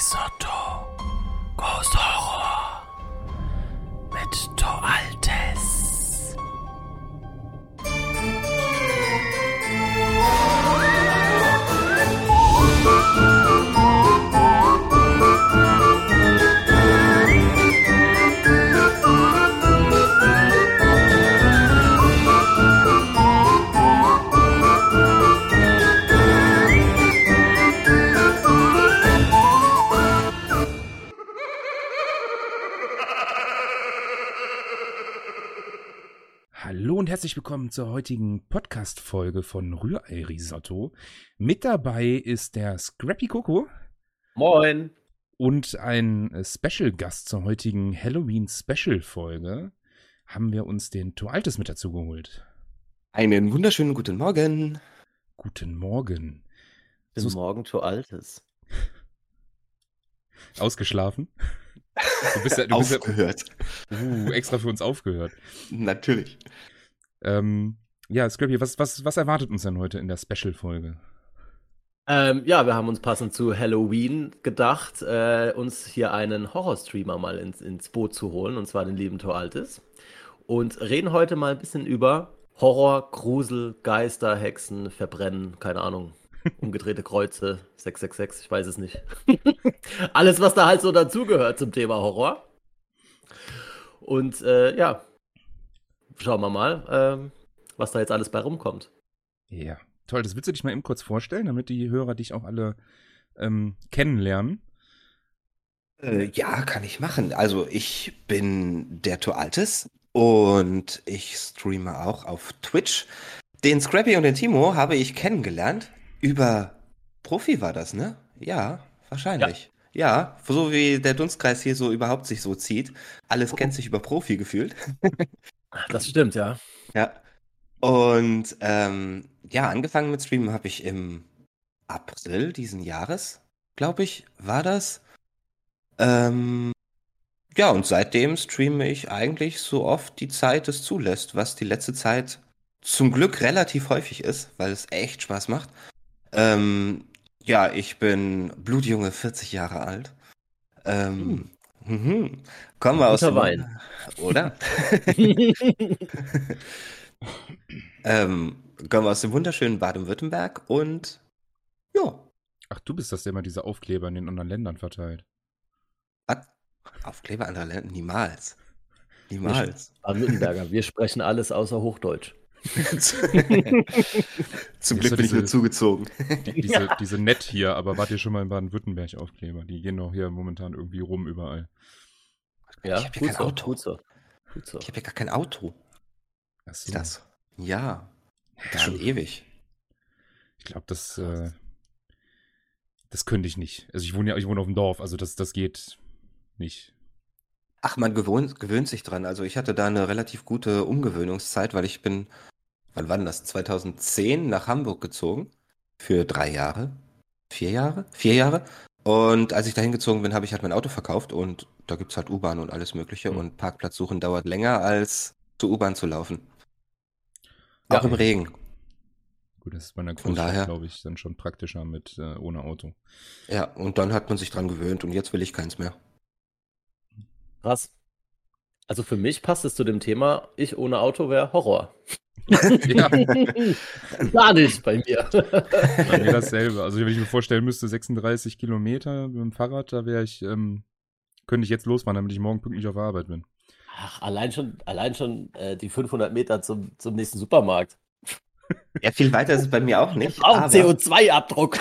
Risotto. Ghost Horror. Mit Toaltes. Hallo und herzlich willkommen zur heutigen Podcast-Folge von Rührei Risotto. Mit dabei ist der Scrappy Coco. Moin. Und ein Special-Gast zur heutigen Halloween-Special-Folge haben wir uns den Toaltes mit dazu geholt. Einen wunderschönen guten Morgen. Guten Morgen. Guten Morgen, Toaltes. Ausgeschlafen? Aufgehört. Extra für uns aufgehört. Natürlich. Ja, Scrappy, was erwartet uns denn heute in der Special-Folge? Ja, wir haben uns passend zu Halloween gedacht, uns hier einen Horrorstreamer mal ins Boot zu holen, und zwar den lieben Toaltes. Und reden heute mal ein bisschen über Horror, Grusel, Geister, Hexen, Verbrennen, keine Ahnung, umgedrehte Kreuze, 666, ich weiß es nicht. Alles, was da halt so dazugehört zum Thema Horror. Und ja, schauen wir mal, was da jetzt alles bei rumkommt. Ja, toll. Das willst du dich mal eben kurz vorstellen, damit die Hörer dich auch alle kennenlernen? Ja, kann ich machen. Also ich bin der Toaltes und ich streame auch auf Twitch. Den Scrappy und den Timo habe ich kennengelernt. Über Profi war das, ne? Ja, wahrscheinlich. Ja, so wie der Dunstkreis hier so überhaupt sich so zieht. Alles kennt sich über Profi gefühlt. Das stimmt, ja. Ja. Und ja, angefangen mit Streamen habe ich im April diesen Jahres, glaube ich, war das. Ja, und seitdem streame ich eigentlich so oft die Zeit es zulässt, was die letzte Zeit zum Glück relativ häufig ist, weil es echt Spaß macht. Ja, ich bin blutjunge 40 Jahre alt. Kommen wir aus Guter dem Wein. Oder? Kommen wir aus dem wunderschönen Baden-Württemberg und ja. Ach, du bist das, der immer diese Aufkleber in den anderen Ländern verteilt. Was? Aufkleber anderer Länder? Niemals. Niemals. Baden-Württemberger, wir sprechen alles außer Hochdeutsch. Zum Glück bin ich nur zugezogen. Diese Nett hier, aber wart ihr schon mal in Baden-Württemberg Aufkleber? Die gehen doch hier momentan irgendwie rum überall. Ja, ich habe ja kein Auto. Gut so. Ich habe ja gar kein Auto. Was Ist das? Ja. Das ist schon ewig. Ich glaube, das könnte ich nicht. Also ich wohne auf dem Dorf, also das geht nicht. Ach, man gewöhnt sich dran. Also ich hatte da eine relativ gute Umgewöhnungszeit, weil ich bin, wann war denn das? 2010 nach Hamburg gezogen. Für 3 Jahre. 4 Jahre? 4 Jahre. Und als ich da hingezogen bin, habe ich halt mein Auto verkauft und da gibt es halt U-Bahn und alles Mögliche und Parkplatz suchen dauert länger als zur U-Bahn zu laufen. Ja. Auch im Regen. Gut, das ist bei einer Von Großstadt, daher- glaube ich, dann schon praktischer mit ohne Auto. Ja, und dann hat man sich dran gewöhnt und jetzt will ich keins mehr. Krass. Also für mich passt es zu dem Thema, ich ohne Auto wäre Horror. Ja, Gar nicht bei mir. bei mir dasselbe. Also wenn ich mir vorstellen müsste, 36 Kilometer mit dem Fahrrad, da wäre ich, könnte ich jetzt losfahren, damit ich morgen pünktlich auf der Arbeit bin. Ach, allein schon die 500 Meter zum nächsten Supermarkt. Ja, viel weiter ist es bei mir auch nicht. Auch aber CO2-Abdruck.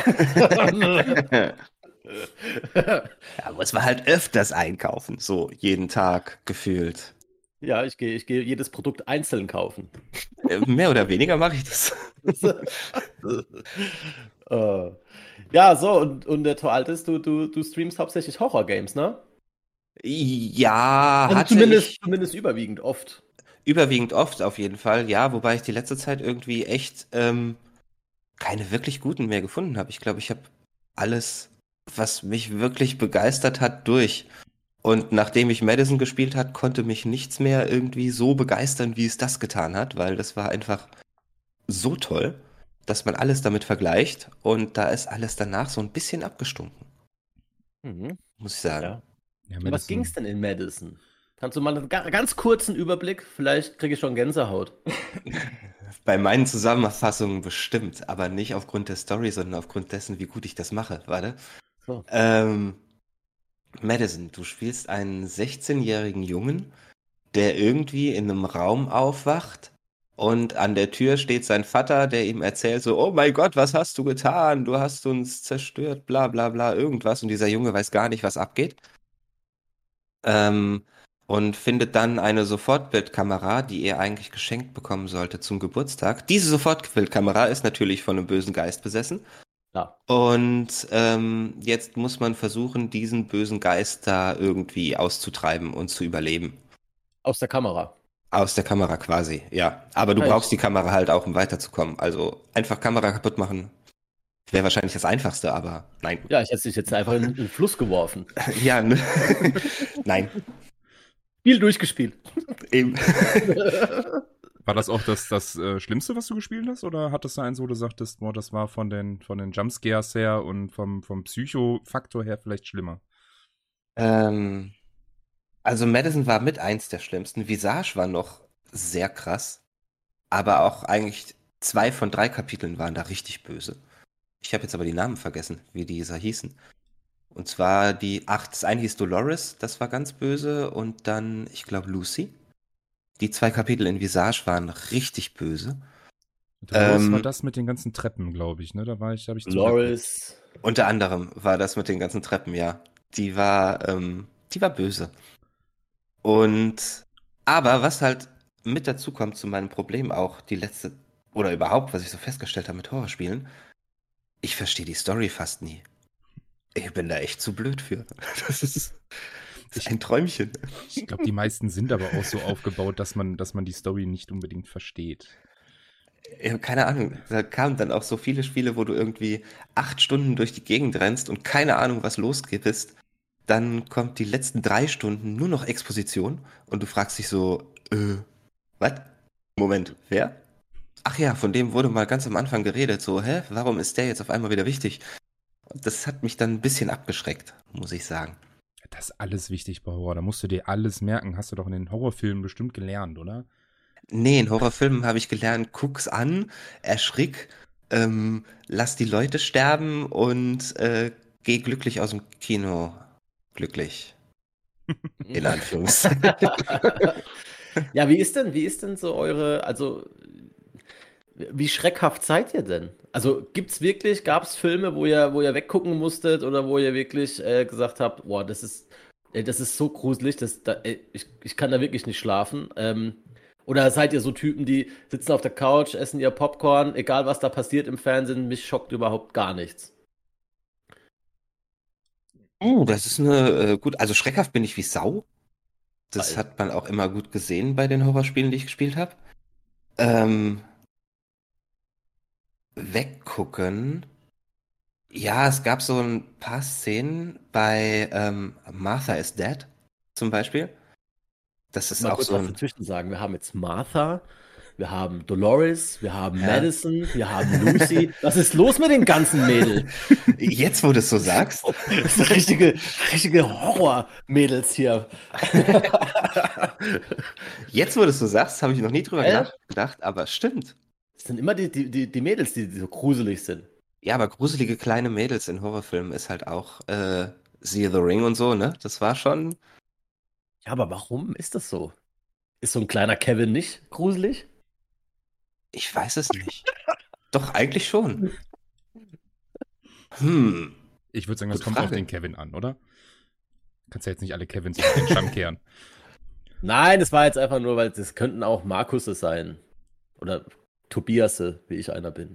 da muss man halt öfters einkaufen, so jeden Tag gefühlt. Ja, ich gehe jedes Produkt einzeln kaufen. Mehr oder weniger mache ich das. Ja, so, und der Toaltes, du streamst hauptsächlich Horror-Games, ne? Ja, Also hatte ich zumindest überwiegend oft. überwiegend oft auf jeden Fall, ja, wobei ich die letzte Zeit irgendwie echt keine wirklich guten mehr gefunden habe. Ich glaube, ich habe alles, was mich wirklich begeistert hat, durch. Und nachdem ich Madison gespielt hat, konnte mich nichts mehr irgendwie so begeistern, wie es das getan hat, weil das war einfach so toll, dass man alles damit vergleicht und da ist alles danach so ein bisschen abgestunken. Mhm. muss ich sagen. Ja. Ja, Was Madison. ging es denn in Madison? Kannst du mal einen ganz kurzen Überblick? Vielleicht kriege ich schon Gänsehaut. Bei meinen Zusammenfassungen bestimmt, aber nicht aufgrund der Story, sondern aufgrund dessen, wie gut ich das mache. Warte. So. Madison, du spielst einen 16-jährigen Jungen, der irgendwie in einem Raum aufwacht und an der Tür steht sein Vater, der ihm erzählt so, oh mein Gott, was hast du getan? Du hast uns zerstört, bla bla bla, irgendwas. Und dieser Junge weiß gar nicht, was abgeht. Ähm, und findet dann eine Sofortbildkamera, die er eigentlich geschenkt bekommen sollte zum Geburtstag. Diese Sofortbildkamera ist natürlich von einem bösen Geist besessen. Ja. Und jetzt muss man versuchen, diesen bösen Geist da irgendwie auszutreiben und zu überleben. Aus der Kamera. Aus der Kamera quasi, ja. Aber du Ja, brauchst die Kamera halt auch, um weiterzukommen. Also einfach Kamera kaputt machen wäre wahrscheinlich das Einfachste, aber nein. Ja, ich hätte dich jetzt einfach in den Fluss geworfen. Ja, ne? Nein, Spiel durchgespielt. eben. War das auch das Schlimmste, was du gespielt hast? Oder hattest du eins, wo du sagtest, boah, das war von den Jumpscares her und vom Psycho-Faktor her vielleicht schlimmer? Also Madison war mit eins der schlimmsten. Visage war noch sehr krass. Aber auch eigentlich 2 von 3 Kapiteln waren da richtig böse. Ich habe jetzt aber die Namen vergessen, wie diese hießen. Und zwar das eine hieß Dolores, das war ganz böse. Und dann, ich glaube, Lucy. Die 2 Kapitel in Visage waren richtig böse. Das war das mit den ganzen Treppen, glaube ich, ne? Habe ich Loris. Unter anderem war das mit den ganzen Treppen, ja. Die war böse. Aber was halt mit dazu kommt zu meinem Problem auch, oder überhaupt, was ich so festgestellt habe mit Horrorspielen, ich verstehe die Story fast nie. Ich bin da echt zu blöd für. Das ist ein Träumchen. Ich glaube, die meisten sind aber auch so aufgebaut, dass man die Story nicht unbedingt versteht. Ja, keine Ahnung, da kamen dann auch so viele Spiele, wo du irgendwie 8 Stunden durch die Gegend rennst und keine Ahnung, was losgibst. Dann kommt die letzten 3 Stunden nur noch Exposition und du fragst dich so, was? Moment, wer? Ach ja, von dem wurde mal ganz am Anfang geredet, so, warum ist der jetzt auf einmal wieder wichtig? Und das hat mich dann ein bisschen abgeschreckt, muss ich sagen. Das ist alles wichtig bei Horror, da musst du dir alles merken. Hast du doch in den Horrorfilmen bestimmt gelernt, oder? Nee, in Horrorfilmen habe ich gelernt, guck's an, erschrick, lass die Leute sterben und geh glücklich aus dem Kino. Glücklich. In Anführungszeichen. Ja, wie ist denn so also, wie schreckhaft seid ihr denn? Also, gab es Filme, wo ihr weggucken musstet oder wo ihr wirklich gesagt habt, boah, das ist so gruselig, ich kann da wirklich nicht schlafen. Oder seid ihr so Typen, die sitzen auf der Couch, essen ihr Popcorn, egal was da passiert im Fernsehen, mich schockt überhaupt gar nichts. Das ist gut, also schreckhaft bin ich wie Sau. Das hat man auch immer gut gesehen bei den Horrorspielen, die ich gespielt habe. Weggucken. Ja, es gab so ein paar Szenen bei Martha is Dead zum Beispiel. Das ist Mal auch kurz so was ein. dazwischen sagen. Wir haben jetzt Martha, wir haben Dolores, wir haben Ja. Madison, wir haben Lucy. Was ist los mit den ganzen Mädels? Jetzt, wo du es so sagst. Das sind richtige Horror-Mädels hier. Jetzt, wo du es so sagst, habe ich noch nie drüber Ja. nachgedacht, aber stimmt. Das sind immer die Mädels, die so gruselig sind. Ja, aber gruselige kleine Mädels in Horrorfilmen ist halt auch siehe The Ring und so, ne? Das war schon. Ja, aber warum ist das so? Ist so ein kleiner Kevin nicht gruselig? Ich weiß es nicht. Doch, eigentlich schon. Ich würde sagen, das Gute kommt auf Frage. den Kevin an, oder? Kannst ja jetzt nicht alle Kevins auf den Stamm kehren. Nein, das war jetzt einfach nur, weil das könnten auch Markusse sein. Oder Tobiasse, wie ich einer bin.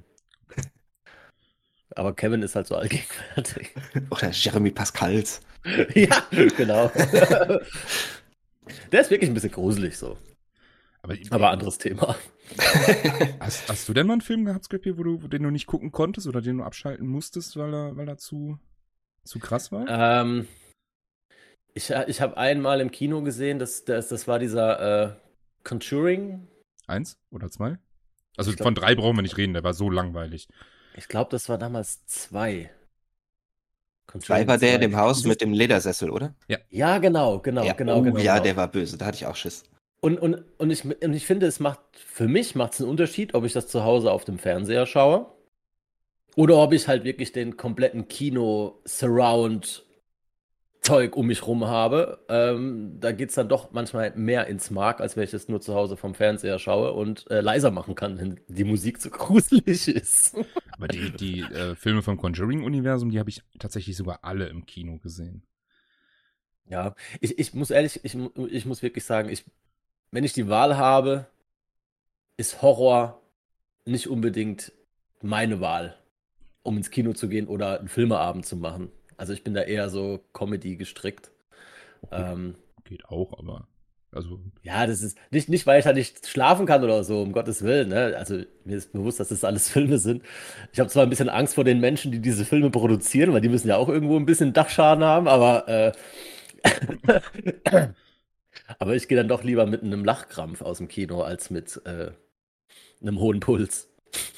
Aber Kevin ist halt so allgegenwärtig. Oder Jeremy Pascals. Ja, genau. Der ist wirklich ein bisschen gruselig so. Aber anderes Thema. Hast du denn mal einen Film gehabt, Scrippy, den du nicht gucken konntest oder den du abschalten musstest, weil er zu krass war? Ich habe einmal im Kino gesehen, das war dieser Conjuring. 1 oder 2? Also Ich glaub- von 3 brauchen wir nicht reden, der war so langweilig. Ich glaube, das war damals 2. 2 war der in dem 2. Haus mit dem Ledersessel, oder? Ja, genau. Ja, der war böse, da hatte ich auch Schiss. Und ich finde, für mich macht es einen Unterschied, ob ich das zu Hause auf dem Fernseher schaue oder ob ich halt wirklich den kompletten Kino-Surround-Zeug um mich rum habe. Da geht es dann doch manchmal mehr ins Mark, als wenn ich das nur zu Hause vom Fernseher schaue und leiser machen kann, wenn die Musik so gruselig ist. Aber die Filme vom Conjuring-Universum, die habe ich tatsächlich sogar alle im Kino gesehen. Ja, ich muss wirklich sagen, wenn ich die Wahl habe, ist Horror nicht unbedingt meine Wahl, um ins Kino zu gehen oder einen Filmeabend zu machen. Also ich bin da eher so Comedy gestrickt. Geht auch, aber also Ja, das ist nicht, weil ich da nicht schlafen kann oder so, um Gottes Willen. Ne? Also mir ist bewusst, dass das alles Filme sind. Ich habe zwar ein bisschen Angst vor den Menschen, die diese Filme produzieren, weil die müssen ja auch irgendwo ein bisschen Dachschaden haben, aber aber ich gehe dann doch lieber mit einem Lachkrampf aus dem Kino als mit einem hohen Puls.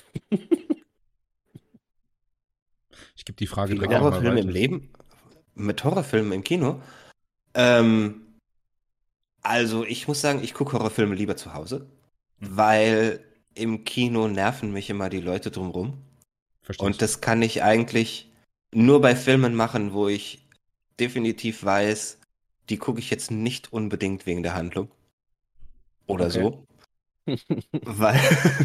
ich gebe die Frage Viele direkt mal Horrorfilme im weiter. Leben? Mit Horrorfilmen im Kino? Also ich muss sagen, ich gucke Horrorfilme lieber zu Hause, weil im Kino nerven mich immer die Leute drumrum. Verstehe Und das kann ich eigentlich nur bei Filmen machen, wo ich definitiv weiß, die gucke ich jetzt nicht unbedingt wegen der Handlung. Oder Okay. so. Weil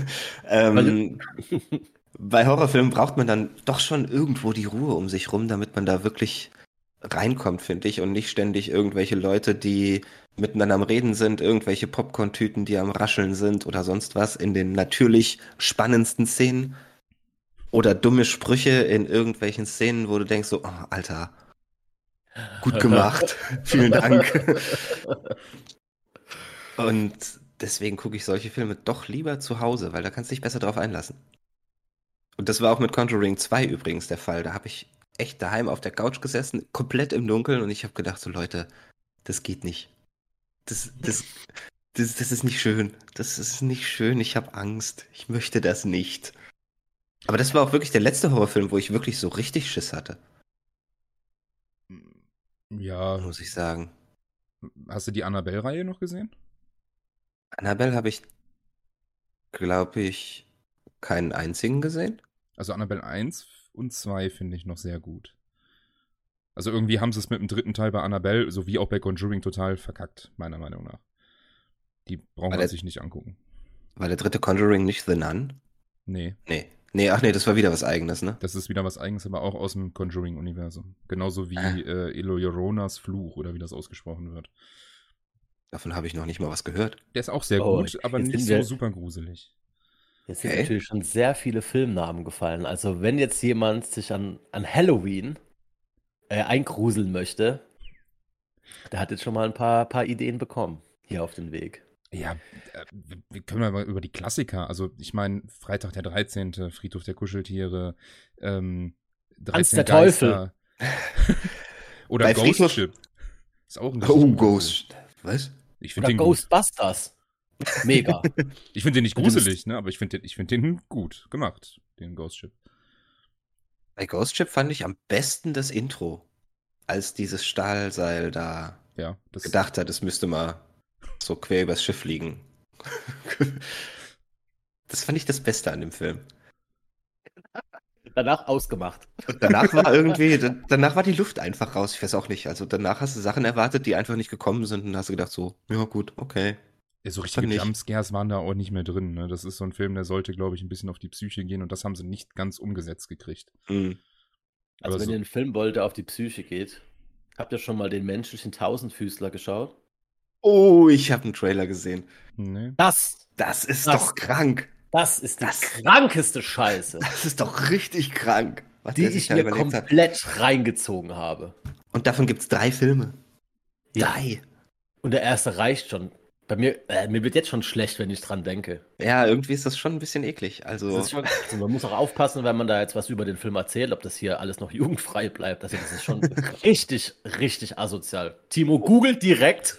bei Horrorfilmen braucht man dann doch schon irgendwo die Ruhe um sich rum, damit man da wirklich reinkommt, finde ich. Und nicht ständig irgendwelche Leute, die miteinander am Reden sind, irgendwelche Popcorn-Tüten, die am Rascheln sind oder sonst was in den natürlich spannendsten Szenen. Oder dumme Sprüche in irgendwelchen Szenen, wo du denkst so, oh, Alter, gut gemacht, vielen Dank. Und deswegen gucke ich solche Filme doch lieber zu Hause, weil da kannst du dich besser drauf einlassen. Und das war auch mit Conjuring 2 übrigens der Fall. Da habe ich echt daheim auf der Couch gesessen, komplett im Dunkeln und ich habe gedacht so, Leute, das geht nicht. Das ist nicht schön. Das ist nicht schön, ich habe Angst. Ich möchte das nicht. Aber das war auch wirklich der letzte Horrorfilm, wo ich wirklich so richtig Schiss hatte, Ja, muss ich sagen. hast du die Annabelle-Reihe noch gesehen? Annabelle habe ich, glaube ich, keinen einzigen gesehen. Also Annabelle 1 und 2 finde ich noch sehr gut. Also irgendwie haben sie es mit dem dritten Teil bei Annabelle, sowie auch bei Conjuring, total verkackt, meiner Meinung nach. Die braucht man sich nicht angucken. War der dritte Conjuring nicht The Nun? Nee, Nee, das war wieder was Eigenes, ne? das ist wieder was Eigenes, aber auch aus dem Conjuring-Universum. Genauso wie Elo Lloronas Fluch, oder wie das ausgesprochen wird. Davon habe ich noch nicht mal was gehört. Der ist auch sehr Oh, gut, aber jetzt nicht sind so wir- super gruselig. Jetzt sind Okay. natürlich schon sehr viele Filmnamen gefallen. Also wenn jetzt jemand sich an Halloween eingruseln möchte, der hat jetzt schon mal ein paar Ideen bekommen hier auf den Weg. Ja, wir können mal über die Klassiker, also ich meine, Freitag der 13., Friedhof der Kuscheltiere, 13 Hans der Teufel. Geister. Oder Bei Ghost Friedhof- Ship. Ist auch ein Oh, richtig Ghost. Was? Ich finde Oder den gut. Ghostbusters. Mega. Ich finde den nicht Und das gruselig, ne? Aber ich finde den gut gemacht, den Ghost Ship. Bei Ghost Ship fand ich am besten das Intro, als dieses Stahlseil da Ja, das gedacht hat, es müsste mal so quer übers Schiff liegen. Das fand ich das Beste an dem Film. Danach ausgemacht. Und danach war die Luft einfach raus. Ich weiß auch nicht. Also danach hast du Sachen erwartet, die einfach nicht gekommen sind und hast du gedacht so, ja gut, okay. ja, so richtige nicht. Jumpscares waren da auch nicht mehr drin, ne? Das ist so ein Film, der sollte, glaube ich, ein bisschen auf die Psyche gehen und das haben sie nicht ganz umgesetzt gekriegt. Hm. Also Aber wenn so- ihr einen Film wollt, der auf die Psyche geht, habt ihr schon mal den menschlichen Tausendfüßler geschaut? Oh, ich habe einen Trailer gesehen. Nee. Das ist Was? doch krank. Das ist die Das- krankeste Scheiße, Das ist doch richtig krank, was die der sich ich da mir überlegt hat. komplett reingezogen habe. Und davon gibt es 3 Filme. Ja. 3. Und der erste reicht schon. Bei mir wird jetzt schon schlecht, wenn ich dran denke. Ja, irgendwie ist das schon ein bisschen eklig. Das Also, ist schon, also man muss auch aufpassen, wenn man da jetzt was über den Film erzählt, ob das hier alles noch jugendfrei bleibt. Also das ist schon richtig, richtig asozial. Timo googelt direkt.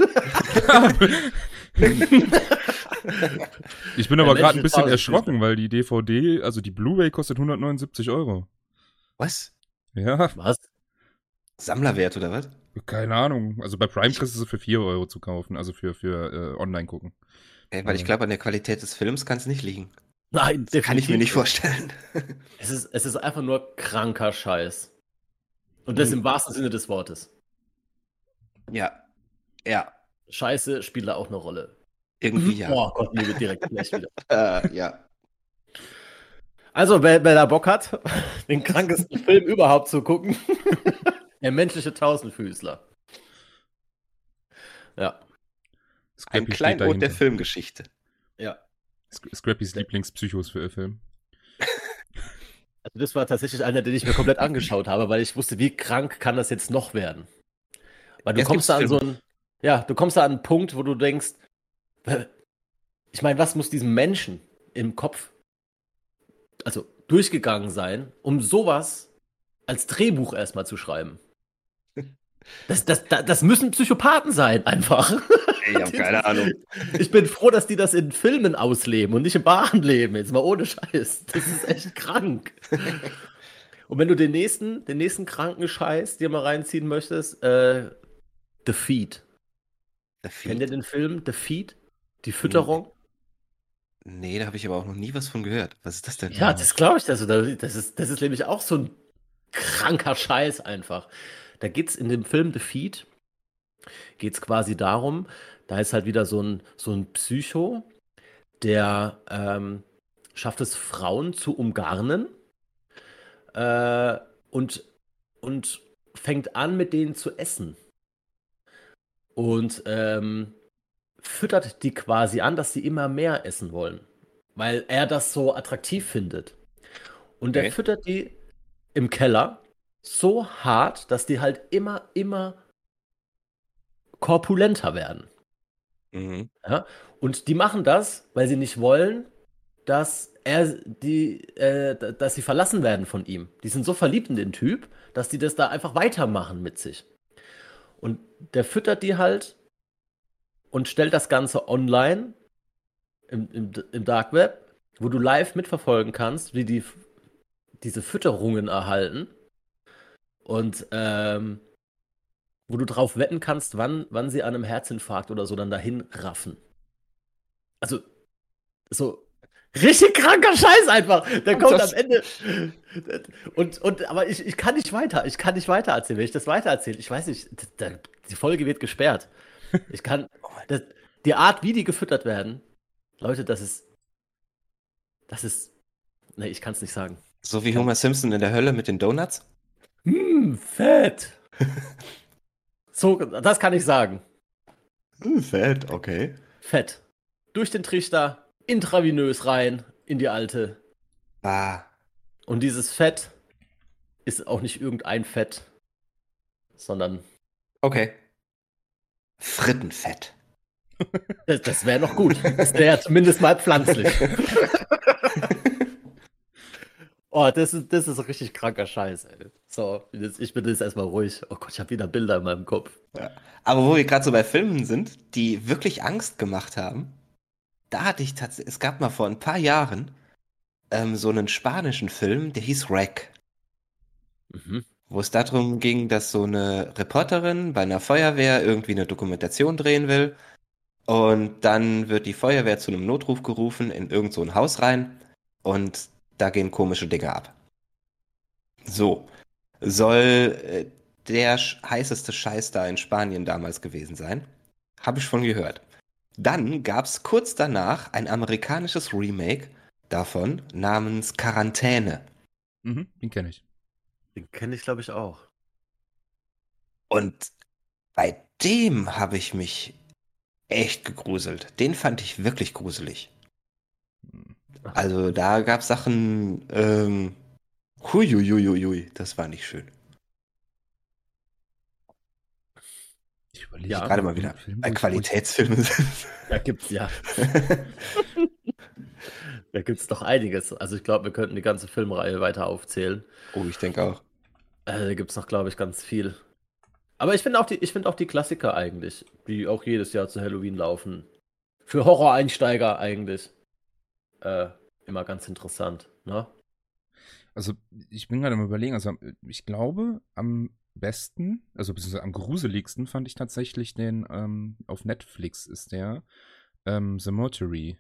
Ich bin aber Der gerade ein menschliche bisschen Tausendfüßler. erschrocken, weil die DVD, also die Blu-ray kostet 179 €. was? Ja, Was? Sammlerwert oder was? Keine Ahnung. Also bei Prime kriegst du sie für 4 Euro zu kaufen, also für online gucken. Okay, weil ich glaube, an der Qualität des Films kann es nicht liegen. Nein, Das kann ich mir nicht definitiv vorstellen. Es ist einfach nur kranker Scheiß. Und das im wahrsten Sinne des Wortes. Ja. Ja. Scheiße spielt da auch eine Rolle. Irgendwie ja. Oh Gott, mir wird direkt schlecht wieder. Ja. Also, wer da Bock hat, den krankesten Film überhaupt zu gucken, der menschliche Tausendfüßler. Ja. Ein Scrappy steht Kleinod der dahinter. Filmgeschichte. Ja. Scrappys Lieblingspsychos für ihr Film. Also das war tatsächlich einer, den ich mir komplett angeschaut habe, weil ich wusste, wie krank kann das jetzt noch werden. Weil du Jetzt kommst da an gibt's so einen, ja, du kommst da an einen Punkt, wo du denkst, ich meine, was muss diesem Menschen im Kopf, also durchgegangen sein, um sowas als Drehbuch erstmal zu schreiben? Das müssen Psychopathen sein, einfach. Ich habe keine Ahnung. Ich bin froh, dass die das in Filmen ausleben und nicht im wahren Leben. Jetzt mal ohne Scheiß. Das ist echt krank. Und wenn du den nächsten kranken Scheiß dir mal reinziehen möchtest, The Feed. Kennt ihr den Film The Feed? Die Fütterung? Nee, da habe ich aber auch noch nie was von gehört. Was ist das denn? Ja, das glaube ich. Also, das ist nämlich auch so ein kranker Scheiß einfach. Da geht's in dem Film The Feed, geht's quasi darum, da ist halt wieder so ein Psycho, der schafft es, Frauen zu umgarnen und fängt an, mit denen zu essen. Und füttert die quasi an, dass sie immer mehr essen wollen. Weil er das so attraktiv findet. Und er Okay. füttert die im Keller so hart, dass die halt immer korpulenter werden. Mhm. Ja? Und die machen das, weil sie nicht wollen, dass dass sie verlassen werden von ihm. Die sind so verliebt in den Typ, dass die das da einfach weitermachen mit sich. Und der füttert die halt und stellt das Ganze online im Dark Web, wo du live mitverfolgen kannst, wie die diese Fütterungen erhalten und wo du drauf wetten kannst, wann sie an einem Herzinfarkt oder so dann dahin raffen. Also, so richtig kranker Scheiß einfach. Der kommt am Ende. Aber ich kann nicht weiter. Ich kann nicht weiter erzählen. Wenn ich das weiter erzähle, ich weiß nicht, die Folge wird gesperrt. Die Art, wie die gefüttert werden, Leute, das ist. Nee, ich kann es nicht sagen. So wie Homer Simpson in der Hölle mit den Donuts? Fett. So, das kann ich sagen. Fett, okay. Fett. Durch den Trichter, intravenös rein in die Alte. Ah. Und dieses Fett ist auch nicht irgendein Fett, sondern Okay. Frittenfett. das wäre noch gut. Das wäre ja zumindest mal pflanzlich. Oh, das ist richtig kranker Scheiß, ey. So, ich bin jetzt erstmal ruhig. Oh Gott, ich habe wieder Bilder in meinem Kopf. Ja. Aber wo wir gerade so bei Filmen sind, die wirklich Angst gemacht haben, da hatte ich tatsächlich, es gab mal vor ein paar Jahren so einen spanischen Film, der hieß Wreck, Mhm. wo es darum ging, dass so eine Reporterin bei einer Feuerwehr irgendwie eine Dokumentation drehen will und dann wird die Feuerwehr zu einem Notruf gerufen in irgend so ein Haus rein und da gehen komische Dinge ab. So, soll der heißeste Scheiß da in Spanien damals gewesen sein. Habe ich von gehört. Dann gab es kurz danach ein amerikanisches Remake davon namens Quarantäne. Mhm, den kenne ich. Den kenne ich, glaube ich, auch. Und bei dem habe ich mich echt gegruselt. Den fand ich wirklich gruselig. Also da gab es Sachen, huiuiuiui, das war nicht schön. Ich überlege Ja, Gerade mal wieder bei Qualitätsfilmen sind. Da gibt's ja. Da gibt's doch einiges. Also ich glaube, wir könnten die ganze Filmreihe weiter aufzählen. Oh, ich denke auch. Da gibt's noch, glaube ich, ganz viel. Aber ich finde auch die Klassiker eigentlich, die auch jedes Jahr zu Halloween laufen. Für Horror-Einsteiger eigentlich. Immer ganz interessant, ne? Also, ich bin gerade am Überlegen, also ich glaube, am besten, also beziehungsweise am gruseligsten fand ich tatsächlich den, auf Netflix ist der, The Mortuary.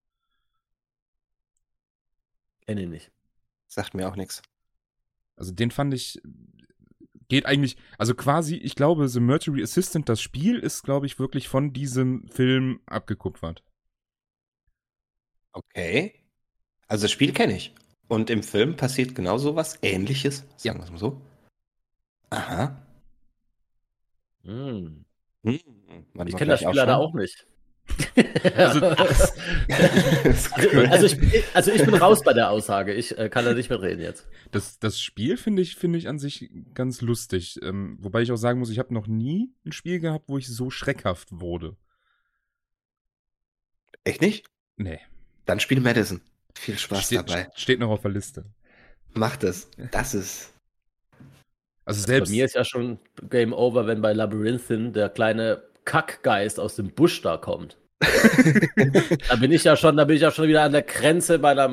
Kenn ich nicht. Sagt mir auch nichts. Also den fand ich, geht eigentlich, also quasi, ich glaube, The Mortuary Assistant, das Spiel ist, glaube ich, wirklich von diesem Film abgekupfert. Okay. Also das Spiel kenne ich. Und im Film passiert genau so was Ähnliches, sagen wir es mal so. Aha. Hm. Hm. Man Ich war kenne das gleich Spiel leider schon. auch nicht. Also, Also ich bin raus bei der Aussage. Ich kann da nicht mitreden jetzt. das Spiel finde ich an sich ganz lustig. Wobei ich auch sagen muss, ich habe noch nie ein Spiel gehabt, wo ich so schreckhaft wurde. Echt nicht? Nee. Dann spiel Madison. Viel Spaß dabei. Steht noch auf der Liste. Mach das. Das ist. Also Bei selbst. mir ist ja schon Game Over, wenn bei Labyrinthine der kleine Kackgeist aus dem Busch da kommt. Da bin ich ja schon wieder an der Grenze meiner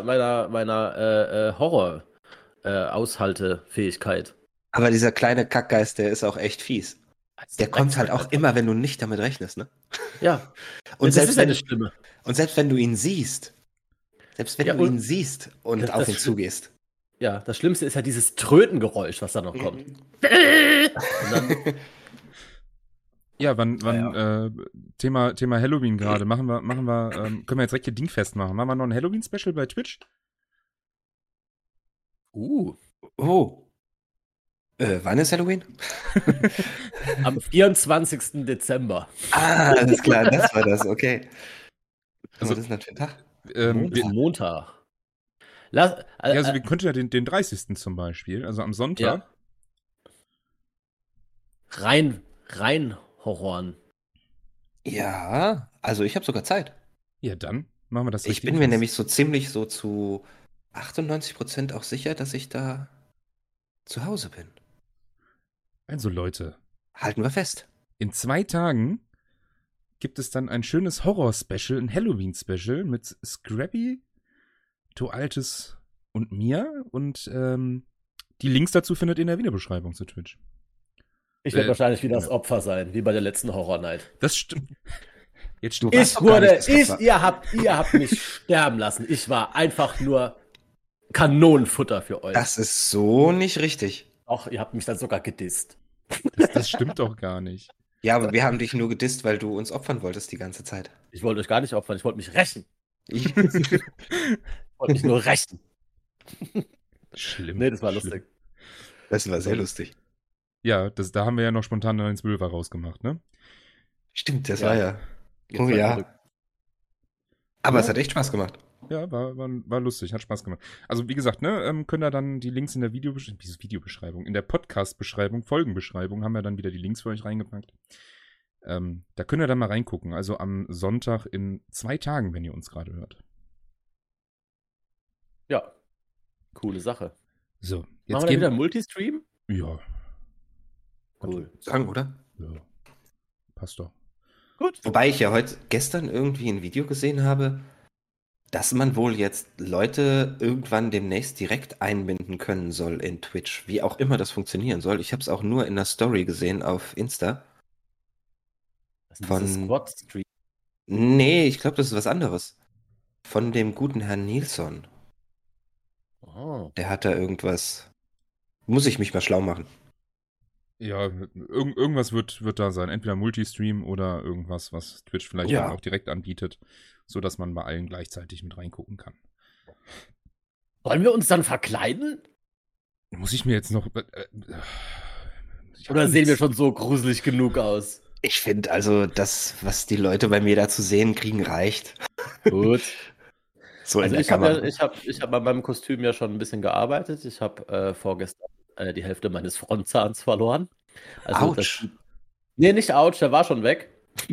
Horror Aushaltefähigkeit. Aber dieser kleine Kackgeist, der ist auch echt fies. Der kommt halt auch immer, wenn du nicht damit rechnest, ne? Ja. Und das selbst ist ja wenn, das Schlimme. und selbst wenn du ihn siehst, und das- auf das ihn zugehst. Ja, das Schlimmste ist ja dieses Trötengeräusch, was da noch kommt. Und dann, Ja, wann Ja. Thema Halloween gerade. Können wir jetzt direkt hier dingfest machen? Machen wir noch ein Halloween-Special bei Twitch? Oh. Wann ist Halloween? am 24. Dezember. Ah, alles klar, das war das, okay. Was Also, ist denn das für ein Tag? Montag. Also wir könnten ja den 30. zum Beispiel, also am Sonntag. Rein Horroren. Ja, also ich habe sogar Zeit. Ja, dann machen wir das Ich richtig bin mir fest. nämlich so ziemlich so zu 98% auch sicher, dass ich da zu Hause bin. Also Leute, Halten wir fest. in 2 Tagen gibt es dann ein schönes Horror-Special, ein Halloween-Special mit Scrappy, To Altes und mir. Und die Links dazu findet ihr in der Videobeschreibung zu Twitch. Ich werde wahrscheinlich wieder das ja. Opfer sein, wie bei der letzten Horror Night. Das stimmt. Jetzt Du stimmt. warst doch gar nicht das Opfer. Ihr habt mich sterben lassen. Ich war einfach nur Kanonenfutter für euch. Das ist so nicht richtig. Doch, ihr habt mich dann sogar gedisst. Das stimmt doch gar nicht. Ja, aber wir haben dich nur gedisst, weil du uns opfern wolltest die ganze Zeit. Ich wollte euch gar nicht opfern, ich wollte mich rächen. Ich, Ich wollte mich nur rächen. Schlimm. Nee, das war schlimm. lustig. das war sehr lustig. Ja, da haben wir ja noch spontan einen Zwölfer rausgemacht, ne? Stimmt, das Ja. war ja. Jetzt Oh war ich ja. verrückt. Aber Ja. es hat echt Spaß gemacht. Ja, war lustig, hat Spaß gemacht. Also wie gesagt, ne, können da dann die Links in der Videobeschreibung, in der Podcast-Beschreibung, Folgenbeschreibung, haben wir dann wieder die Links für euch reingepackt. Da könnt ihr dann mal reingucken. Also am Sonntag in 2 Tagen, wenn ihr uns gerade hört. Ja, coole Sache. So, Machen jetzt wir da wieder einen Multistream? Ja, Cool. Sagen, oder? ja, passt doch. Gut. Wobei ich ja gestern irgendwie ein Video gesehen habe, dass man wohl jetzt Leute irgendwann demnächst direkt einbinden können soll in Twitch. Wie auch immer das funktionieren soll. Ich habe es auch nur in der Story gesehen auf Insta. Das ist Von- dieses Squad-Stream. Nee, ich glaube, das ist was anderes. Von dem guten Herrn Nilsson. Oh. Der hat da irgendwas. Muss ich mich mal schlau machen. Ja, irgendwas wird da sein. Entweder Multistream oder irgendwas, was Twitch vielleicht Ja. dann auch direkt anbietet, sodass man bei allen gleichzeitig mit reingucken kann. Wollen wir uns dann verkleiden? Muss ich mir jetzt noch. Ich hab Oder sehen wir nichts. schon so gruselig genug aus? Ich finde also, das, was die Leute bei mir da zu sehen kriegen, reicht. Gut. So Also in der ich habe Kamera. ich hab an meinem Kostüm ja schon ein bisschen gearbeitet. Ich habe vorgestern die Hälfte meines Frontzahns verloren. Also Autsch. Nee, nicht ouch, der war schon weg.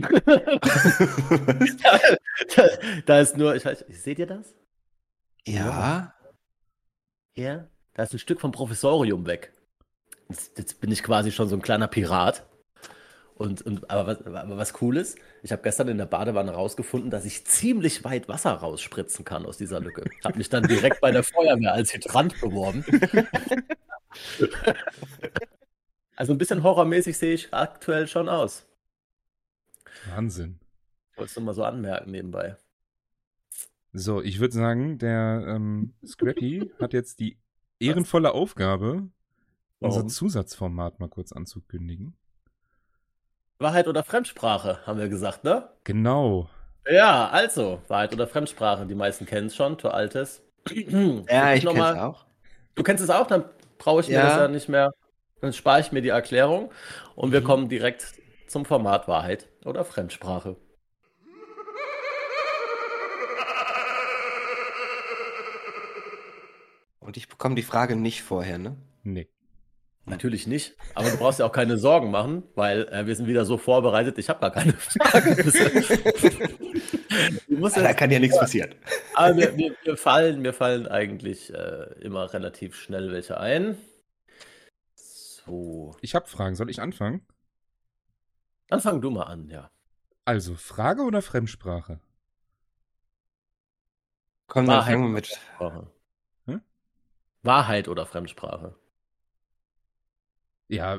da ist nur, seht ihr das? Ja. Hier, da ist ein Stück vom Professorium weg. Jetzt bin ich quasi schon so ein kleiner Pirat. Aber was cool ist, ich habe gestern in der Badewanne rausgefunden, dass ich ziemlich weit Wasser rausspritzen kann aus dieser Lücke. Habe mich dann direkt bei der Feuerwehr als Hydrant beworben. Also ein bisschen horrormäßig sehe ich aktuell schon aus. Wahnsinn. Wolltest du mal so anmerken nebenbei. So, ich würde sagen, der Scrappy hat jetzt die ehrenvolle Aufgabe, unser Warum? Zusatzformat mal kurz anzukündigen. Wahrheit oder Fremdsprache, haben wir gesagt, ne? Genau. Ja, also, Wahrheit oder Fremdsprache. Die meisten kennen es schon, du Altes. Ja, ich kenn's auch. Du kennst es auch, dann brauche ich mir das ja nicht mehr. Dann spare ich mir die Erklärung und wir kommen direkt zum Format Wahrheit oder Fremdsprache. Und ich bekomme die Frage nicht vorher, ne? Nee. Natürlich nicht, aber du brauchst ja auch keine Sorgen machen, weil wir sind wieder so vorbereitet, ich habe gar keine Frage. Da kann ja nichts passieren. Aber mir fallen eigentlich immer relativ schnell welche ein. So. Ich habe Fragen. Soll ich anfangen? Dann fang du mal an, ja. Also, Frage oder Fremdsprache? Komm, dann Wahrheit fangen wir oder mit. Fremdsprache. Hm? Wahrheit oder Fremdsprache? Ja,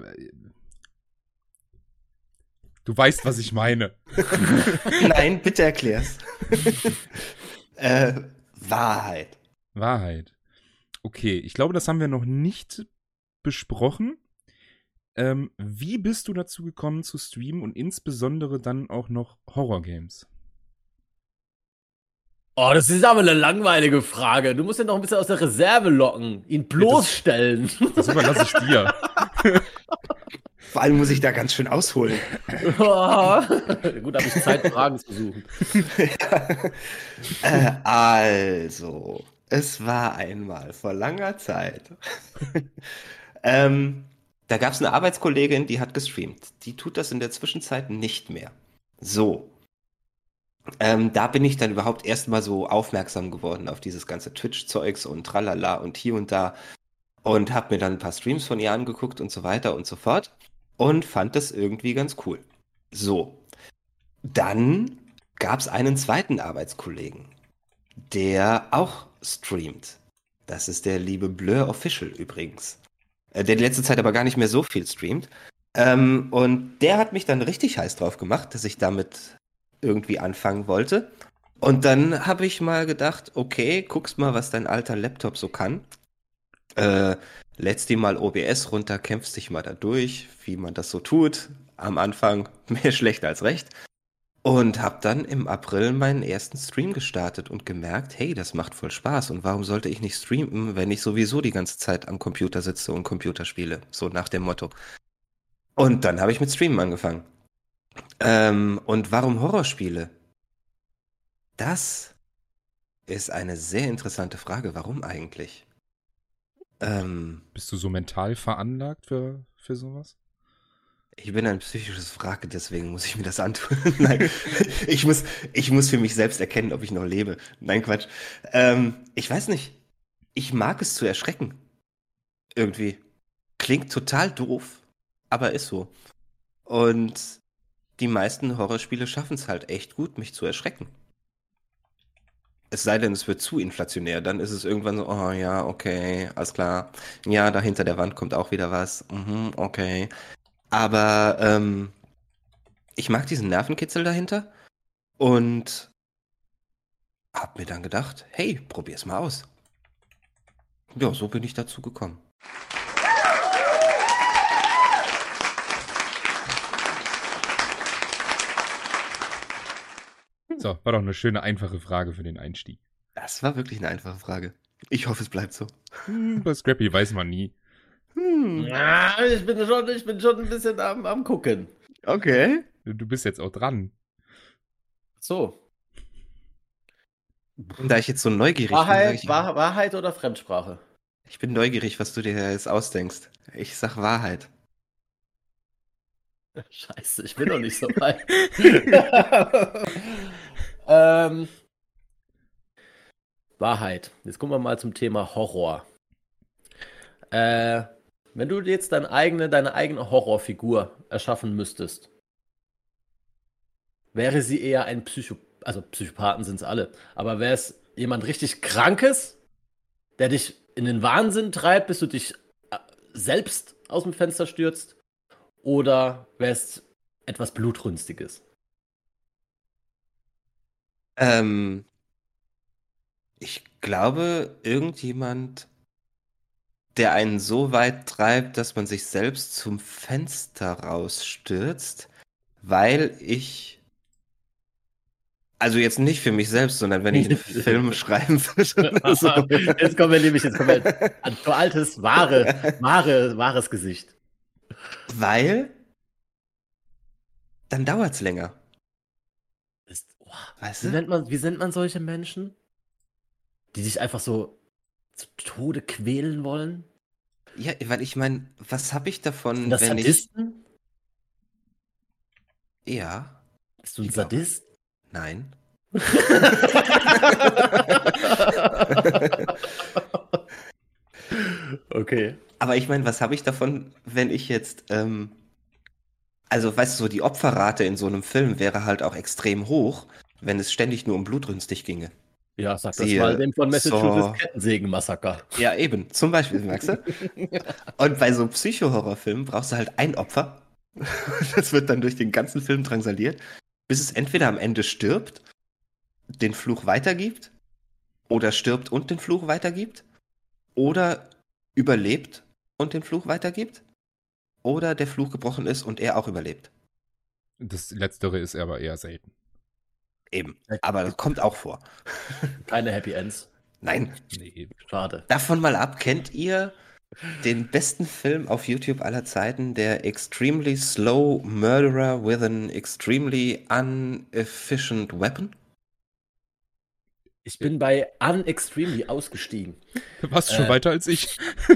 du weißt, was ich meine. Nein, bitte erklär's. Wahrheit. Wahrheit. Okay, ich glaube, das haben wir noch nicht besprochen. Wie bist du dazu gekommen zu streamen und insbesondere dann auch noch Horrorgames? Oh, das ist aber eine langweilige Frage. Du musst ihn noch ein bisschen aus der Reserve locken, ihn bloßstellen. Das überlasse ich dir. Vor allem muss ich da ganz schön ausholen. Gut, habe ich Zeit, Fragen zu suchen. Also, es war einmal vor langer Zeit. Da gab es eine Arbeitskollegin, die hat gestreamt. Die tut das in der Zwischenzeit nicht mehr. So. Da bin ich dann überhaupt erstmal so aufmerksam geworden auf dieses ganze Twitch-Zeugs und tralala und hier und da und habe mir dann ein paar Streams von ihr angeguckt und so weiter und so fort und fand das irgendwie ganz cool. So, dann gab es einen zweiten Arbeitskollegen, der auch streamt. Das ist der liebe Blur Official übrigens. Der die letzte Zeit aber gar nicht mehr so viel streamt. Und der hat mich dann richtig heiß drauf gemacht, dass ich damit irgendwie anfangen wollte. Und dann habe ich mal gedacht, okay, guckst mal, was dein alter Laptop so kann. Lädst dir mal OBS runter, kämpfst dich mal da durch, wie man das so tut. Am Anfang mehr schlecht als recht. Und habe dann im April meinen ersten Stream gestartet und gemerkt, hey, das macht voll Spaß. Und warum sollte ich nicht streamen, wenn ich sowieso die ganze Zeit am Computer sitze und Computer spiele? So nach dem Motto. Und dann habe ich mit Streamen angefangen. Und warum Horrorspiele? Das ist eine sehr interessante Frage. Warum eigentlich? Bist du so mental veranlagt für sowas? Ich bin ein psychisches Wrack, deswegen muss ich mir das antun. Nein, ich muss für mich selbst erkennen, ob ich noch lebe. Nein, Quatsch. Ich weiß nicht. Ich mag es zu erschrecken. Irgendwie. Klingt total doof, aber ist so. Und die meisten Horrorspiele schaffen es halt echt gut, mich zu erschrecken. Es sei denn, es wird zu inflationär, dann ist es irgendwann so, oh ja, okay, alles klar. Ja, da hinter der Wand kommt auch wieder was. Okay. Aber ich mag diesen Nervenkitzel dahinter und hab mir dann gedacht, hey, probier's mal aus. Ja, so bin ich dazu gekommen. So, war doch eine schöne, einfache Frage für den Einstieg. Das war wirklich eine einfache Frage. Ich hoffe, es bleibt so. Bei Scrappy weiß man nie. Ja, ich bin schon ein bisschen am Gucken. Okay. Du bist jetzt auch dran. So. Und da ich jetzt so neugierig Wahrheit, bin, Wahrheit oder Fremdsprache? ich bin neugierig, was du dir jetzt ausdenkst. Ich sag Wahrheit. Scheiße, ich bin noch nicht so weit. Wahrheit. Jetzt kommen wir mal zum Thema Horror. Wenn du jetzt deine eigene Horrorfigur erschaffen müsstest, wäre sie eher ein also Psychopathen sind es alle, aber wäre es jemand richtig Krankes, der dich in den Wahnsinn treibt, bis du dich selbst aus dem Fenster stürzt? oder wär's etwas Blutrünstiges? Ich glaube, irgendjemand, der einen so weit treibt, dass man sich selbst zum Fenster rausstürzt, weil ich, also jetzt nicht für mich selbst, sondern wenn ich einen Film schreiben würde oder so. Jetzt kommen wir an so altes, wahres Gesicht. Weil dann dauert es länger. Weißt Wie du? nennt man solche Menschen? Die sich einfach so zu Tode quälen wollen? Ja, weil ich meine, was habe ich Sind davon, das wenn ich. Sadisten? Ja, Bist du ein ich glaub- Sadist? nein. Okay. Aber ich meine, was habe ich davon, wenn ich jetzt, also weißt du, so die Opferrate in so einem Film wäre halt auch extrem hoch, wenn es ständig nur um blutrünstig ginge. Ja, sag das mal Siehe dem von Massachusetts Saw. Kettensägen-Massaker. Ja, eben, zum Beispiel, merkst du? Und bei so Psycho-Horrorfilmen brauchst du halt ein Opfer. Das wird dann durch den ganzen Film drangsaliert, bis es entweder am Ende stirbt, den Fluch weitergibt, oder stirbt und den Fluch weitergibt, oder überlebt und den Fluch weitergibt, oder der Fluch gebrochen ist und er auch überlebt. Das Letztere ist aber eher selten. Eben. Aber das kommt auch vor. Keine Happy Ends. Nein, Nee. Schade. davon mal ab, kennt ihr den besten Film auf YouTube aller Zeiten, der Extremely Slow Murderer with an Extremely Inefficient Weapon? Ich bin bei Unextremely ausgestiegen. Warst du schon weiter als ich?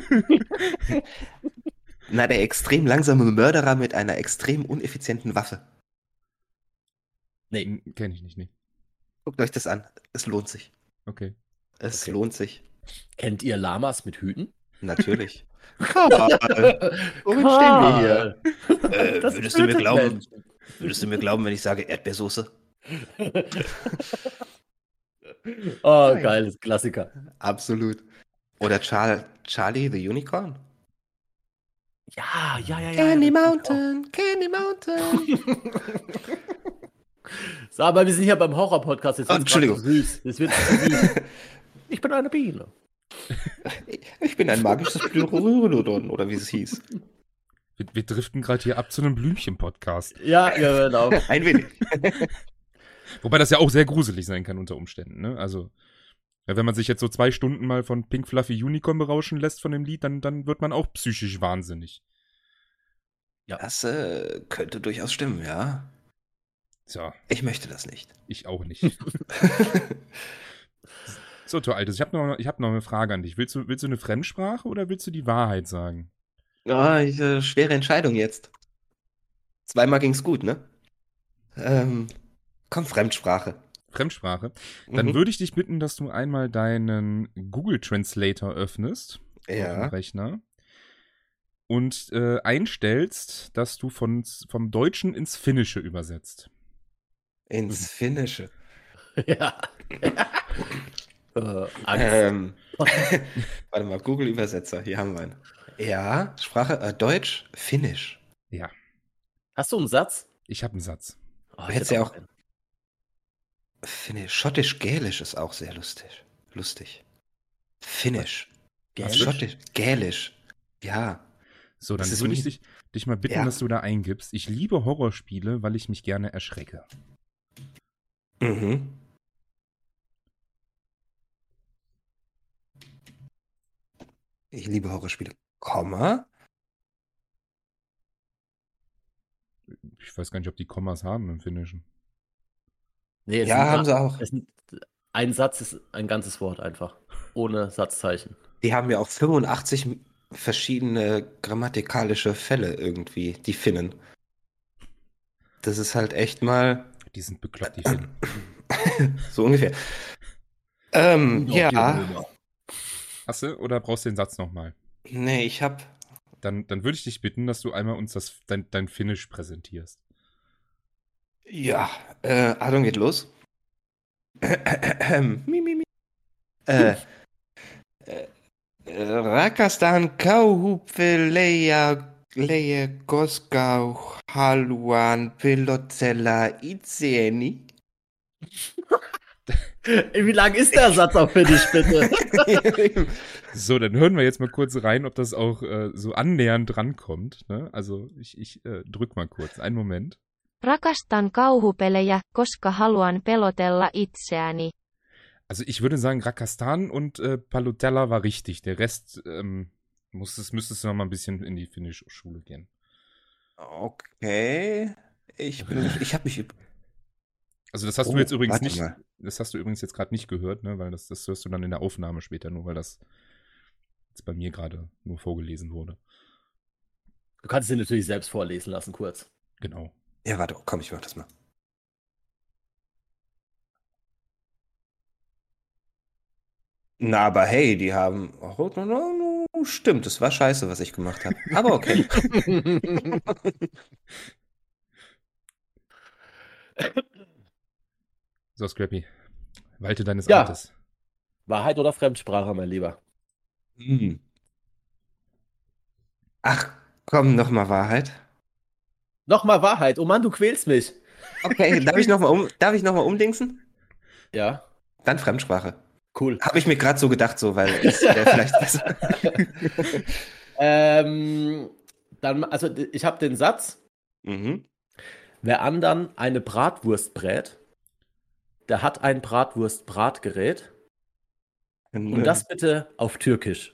Na, der extrem langsame Mörderer mit einer extrem uneffizienten Waffe. Nee. Kenne ich nicht, nee. Guckt euch das an. Es lohnt sich. Okay. Es Okay. lohnt sich. Kennt ihr Lamas mit Hüten? Natürlich. Womit stehen wir hier? Das Würdest du mir tötet glauben, Menschen. wenn ich sage Erdbeersoße? Oh, Nein. geiles Klassiker. Absolut. Oder Charlie the Unicorn? Ja. Candy Mountain, Candy Mountain. So, aber wir sind hier beim Horror-Podcast. Jetzt wird's Entschuldigung. grad so süß. Jetzt wird's so süß. Ich bin eine Biene. Ich bin ein magisches Pleurodon, oder wie es hieß. Wir driften gerade hier ab zu einem Blümchen-Podcast. Ja, genau. Ein wenig. Wobei das ja auch sehr gruselig sein kann unter Umständen, ne? Also, ja, wenn man sich jetzt so 2 Stunden mal von Pink Fluffy Unicorn berauschen lässt von dem Lied, dann wird man auch psychisch wahnsinnig. Das könnte durchaus stimmen, ja. Tja, Ich möchte das nicht. ich auch nicht. So, Altes, ich hab noch eine Frage an dich. Willst du eine Fremdsprache oder willst du die Wahrheit sagen? Schwere Entscheidung jetzt. Zweimal ging's gut, ne? Komm, Fremdsprache. Fremdsprache? Dann Mhm. würde ich dich bitten, dass du einmal deinen Google Translator öffnest auf dem Ja. Rechner und einstellst, dass du vom Deutschen ins Finnische übersetzt. Ins Finnische. Ja. Angst. Warte mal, Google-Übersetzer, hier haben wir ihn. Ja, Sprache, Deutsch, Finnisch. Ja, Hast du einen Satz? ich habe einen Satz. Oh, Du hättest ja auch- einen. Finnisch, Schottisch-Gälisch ist auch sehr lustig. Finnisch. Gälisch? Schottisch, Gälisch. Ja. So, dann Das ist würde ich nie- dich mal bitten, Ja. dass du da eingibst. Ich liebe Horrorspiele, weil ich mich gerne erschrecke. Mhm. Ich liebe Horrorspiele. Komma? Ich weiß gar nicht, ob die Kommas haben im Finnischen. Nee, es Ja, sind haben sie auch. ein Satz ist ein ganzes Wort einfach. Ohne Satzzeichen. Die haben ja auch 85 verschiedene grammatikalische Fälle irgendwie, die Finnen. Das ist halt echt mal Die sind bekloppt, die Finnen. so ungefähr. Ja. Hast du oder brauchst du den Satz nochmal? Nee, ich hab. Dann würde ich dich bitten, dass du einmal uns dein Finnisch präsentierst. Ja, Achtung, geht los. Rakastan kauhupveleja Leje Goskau Haluan Pelotella Izieni. Wie lang ist der Satz auch für dich, bitte? So, dann hören wir jetzt mal kurz rein, ob das auch so annähernd rankommt. Ne? Also ich drück mal kurz. Einen Moment. Rakastan kauhupelejä, koska haluan pelotella itseäni. Also ich würde sagen, Rakastan und Palutella war richtig. Der Rest müsstest du noch mal ein bisschen in die finnische Schule gehen. Okay. Ich habe mich. Also das hast du jetzt übrigens warte nicht. mal. Das hast du übrigens jetzt gerade nicht gehört, ne? Weil das hörst du dann in der Aufnahme später, nur weil das jetzt bei mir gerade nur vorgelesen wurde. Du kannst ihn natürlich selbst vorlesen lassen, kurz. Genau. Ja, warte, komm, ich mach das mal. Na, aber hey, die haben. Oh, stimmt, es war scheiße, was ich gemacht habe. Aber okay. So, Scrappy. Walte deines Ja. Amtes. Wahrheit oder Fremdsprache, mein Lieber? Hm. Ach, komm, nochmal Wahrheit. Nochmal Wahrheit. Oh Mann, du quälst mich. Okay, darf ich nochmal umdingsen? Ja, Dann Fremdsprache. cool. Habe ich mir gerade so gedacht, so, weil es wäre vielleicht besser. Also ich habe den Satz, Mhm. wer andern eine Bratwurst brät, der hat ein Bratwurst-Bratgerät. Und das bitte auf Türkisch.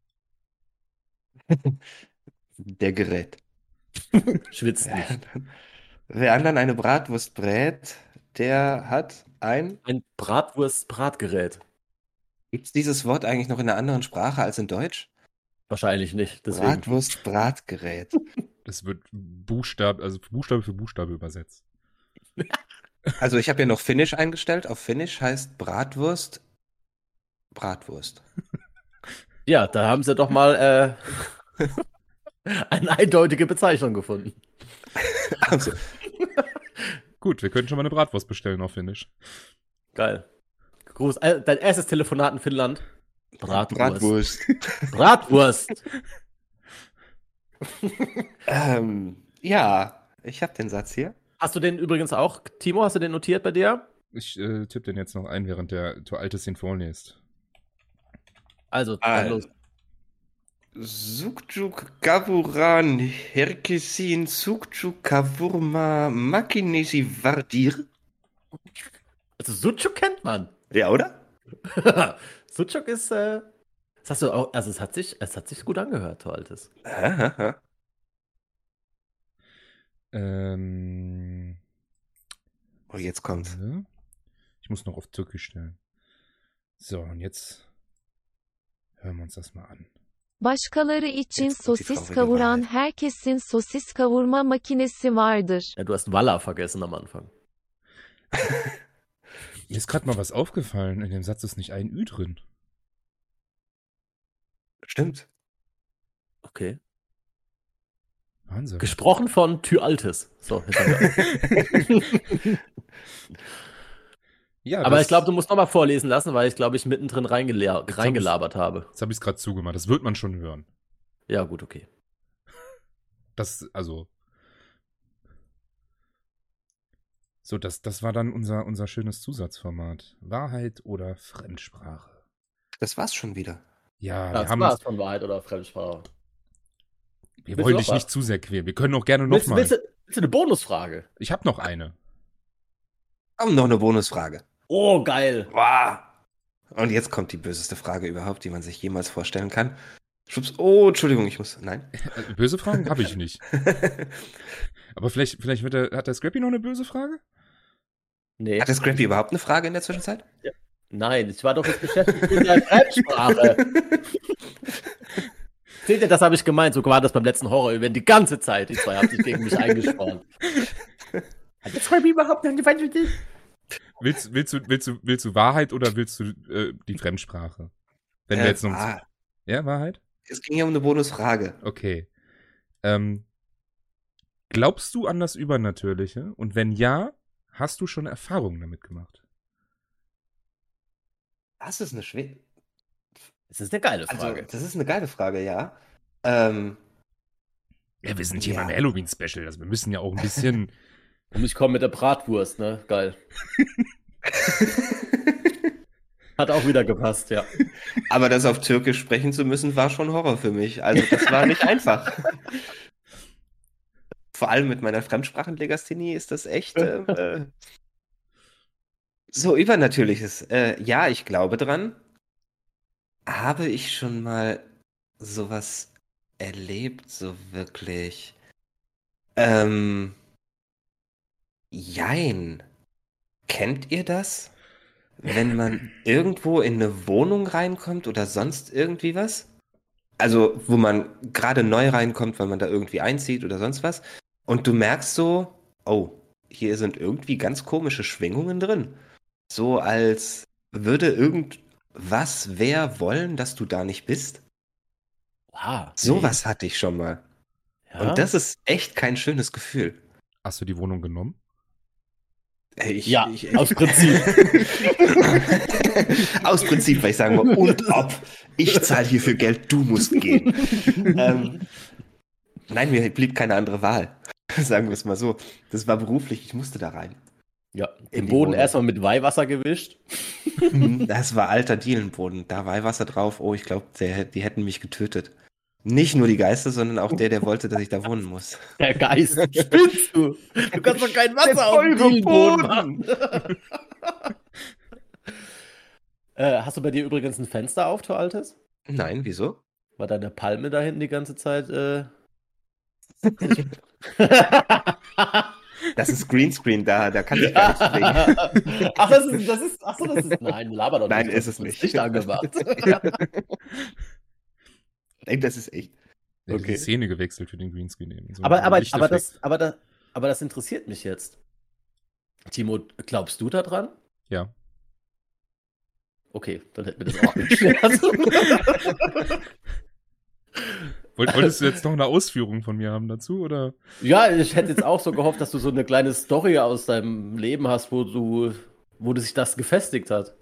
Der Gerät. Schwitzt nicht. Wer anderen eine Bratwurst brät, der hat ein. Ein Bratwurst-Bratgerät. Gibt es dieses Wort eigentlich noch in einer anderen Sprache als in Deutsch? Wahrscheinlich nicht. Deswegen. Bratwurst-Bratgerät. Das wird Buchstabe für Buchstabe übersetzt. Also ich habe ja noch Finnisch eingestellt. Auf Finnisch heißt Bratwurst Bratwurst. Ja, da haben sie doch mal eine eindeutige Bezeichnung gefunden. Also, Gut, wir können schon mal eine Bratwurst bestellen auf Finnisch. Geil. Gruß. Dein erstes Telefonat in Finnland? Bratwurst. Bratwurst. Ja, ich habe den Satz hier. Hast du den übrigens auch, Timo, hast du den notiert bei dir? Ich tippe den jetzt noch ein, während der Altes ihn vorliest. Also, dann los. Sukjuk Gavuran Herkesin Sukjuk Kavurma Makinesi Vardir. Also, Sucuk kennt man. Ja, oder? Sucuk ist, das hast du auch, also es hat sich gut angehört, du Altes. Oh, jetzt kommt's. Ich muss noch auf Türkisch stellen. So, und jetzt hören wir uns das mal an. Başkaları için Jetzt kommt die sosis traurige kavuran Wahrheit. herkesin sosis kavurma makinesi vardır. Ja, du hast Walla vergessen am Anfang. Mir ist gerade mal was aufgefallen. In dem Satz ist nicht ein Ü drin. Stimmt. Okay. Wahnsinn. Gesprochen von Tür Altes. So, jetzt haben wir. Ja, Aber ich glaube, du musst nochmal vorlesen lassen, weil ich glaube, ich mittendrin reingelabert habe. Jetzt habe ich es gerade zugemacht. Das wird man schon hören. Ja, gut, okay. Das war dann unser schönes Zusatzformat. Wahrheit oder Fremdsprache. Das war's schon wieder. Ja, Das wir haben war's von Wahrheit oder Fremdsprache. wir Willst wollen du dich noch nicht was? zu sehr quälen. Wir können auch gerne Willst nochmal. du eine Bonusfrage? Ich habe noch eine. Komm, noch eine Bonusfrage. Oh, geil. Wow. Und jetzt kommt die böseste Frage überhaupt, die man sich jemals vorstellen kann. Schubs. Oh, Entschuldigung, ich muss. Nein. Böse Fragen habe ich nicht. Aber vielleicht hat der Scrappy noch eine böse Frage? Nee. Hat der Scrappy überhaupt eine Frage in der Zwischenzeit? Nein, ich war doch jetzt beschäftigt mit der Fremdsprache. Seht ihr, das habe ich gemeint. So war das beim letzten Horror-Event die ganze Zeit. Die zwei haben sich gegen mich eingespornt. Hat jetzt Scrappy überhaupt noch gefallen mit dir? Willst du Wahrheit oder willst du die Fremdsprache? Wenn wir jetzt noch. Ja, Wahrheit? Es ging ja um eine Bonusfrage. Okay. Glaubst du an das Übernatürliche? Und wenn ja, hast du schon Erfahrungen damit gemacht? Das ist eine schwere. Das ist eine geile Frage. Also, das ist eine geile Frage, ja. Ja, wir sind hier beim Halloween-Special, also wir müssen ja auch ein bisschen... Und ich komme mit der Bratwurst, ne? Geil. Hat auch wieder gepasst, ja. Aber das auf Türkisch sprechen zu müssen, war schon Horror für mich. Also das war nicht einfach. Vor allem mit meiner Fremdsprachenlegasthenie ist das echt so Übernatürliches. Ja, ich glaube dran. Habe ich schon mal sowas erlebt, so wirklich? Jein. Kennt ihr das? Wenn man irgendwo in eine Wohnung reinkommt oder sonst irgendwie was? Also, wo man gerade neu reinkommt, weil man da irgendwie einzieht oder sonst was. Und du merkst so, oh, hier sind irgendwie ganz komische Schwingungen drin. So als würde wer wollen, dass du da nicht bist. Wow. Sowas hatte ich schon mal. Ja? Und das ist echt kein schönes Gefühl. Hast du die Wohnung genommen? Aus Prinzip. Aus Prinzip, weil ich sagen muss, und ob, ich zahle hierfür Geld, du musst gehen. Nein, mir blieb keine andere Wahl. Sagen wir es mal so. Das war beruflich, ich musste da rein. Ja, In den die Boden Wohnung. erstmal mit Weihwasser gewischt. Das war alter Dielenboden. Da Weihwasser drauf. Oh, ich glaube, die hätten mich getötet. Nicht nur die Geister, sondern auch der wollte, dass ich da wohnen muss. Der Geist. Spinnst du? Du kannst doch kein Wasser auf den Dielenboden machen. Hast du bei dir übrigens ein Fenster auf, du Altes? Nein, wieso? War deine Palme da hinten die ganze Zeit? Das ist Greenscreen, da kann ich gar nichts bewegen. Ach, das ist. Nein, laber doch nicht. Nein, ist es Das nicht. Nicht angemacht. Nein, das ist echt. Ja, Okay. die Szene gewechselt für den Greenscreen eben. So Aber ein Lichteffekt. das interessiert mich jetzt. Timo, glaubst du da dran? Ja. Okay, dann hätten wir das auch geklärt. Wolltest du jetzt noch eine Ausführung von mir haben dazu, oder? Ja, ich hätte jetzt auch so gehofft, dass du so eine kleine Story aus deinem Leben hast, wo sich das gefestigt hat.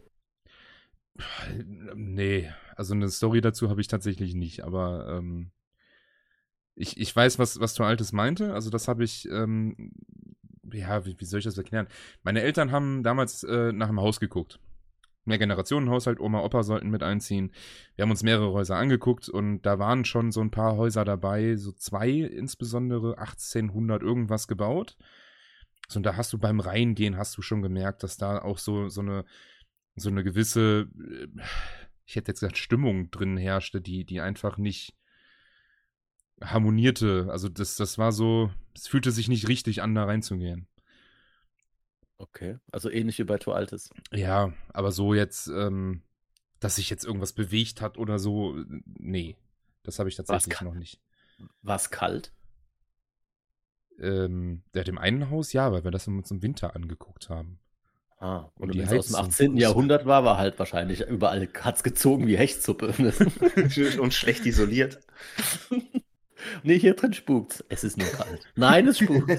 Nee, also eine Story dazu habe ich tatsächlich nicht, aber ich weiß, was du Altes meinte. Also das habe ich, wie soll ich das erklären? Meine Eltern haben damals nach einem Haus geguckt. Mehrgenerationenhaushalt, Oma, Opa sollten mit einziehen. Wir haben uns mehrere Häuser angeguckt und da waren schon so ein paar Häuser dabei, so 2 insbesondere, 1800 irgendwas gebaut. So, und da hast du beim Reingehen, hast du schon gemerkt, dass da auch so eine gewisse, ich hätte jetzt gesagt, Stimmung drin herrschte, die einfach nicht harmonierte. Also das war so, es fühlte sich nicht richtig an, da reinzugehen. Okay, also ähnlich wie bei Tor Altes. Ja, aber so jetzt, dass sich jetzt irgendwas bewegt hat oder so, nee, das habe ich tatsächlich noch nicht. War es kalt? Dem einen Haus, ja, weil wir das uns im Winter angeguckt haben. Und die wenn es aus dem Heizung. 18. Jahrhundert war halt wahrscheinlich überall hat's gezogen wie Hechtsuppe. Und schlecht isoliert. Nee, hier drin spukt's. Es ist nur kalt. Nein, es spukt.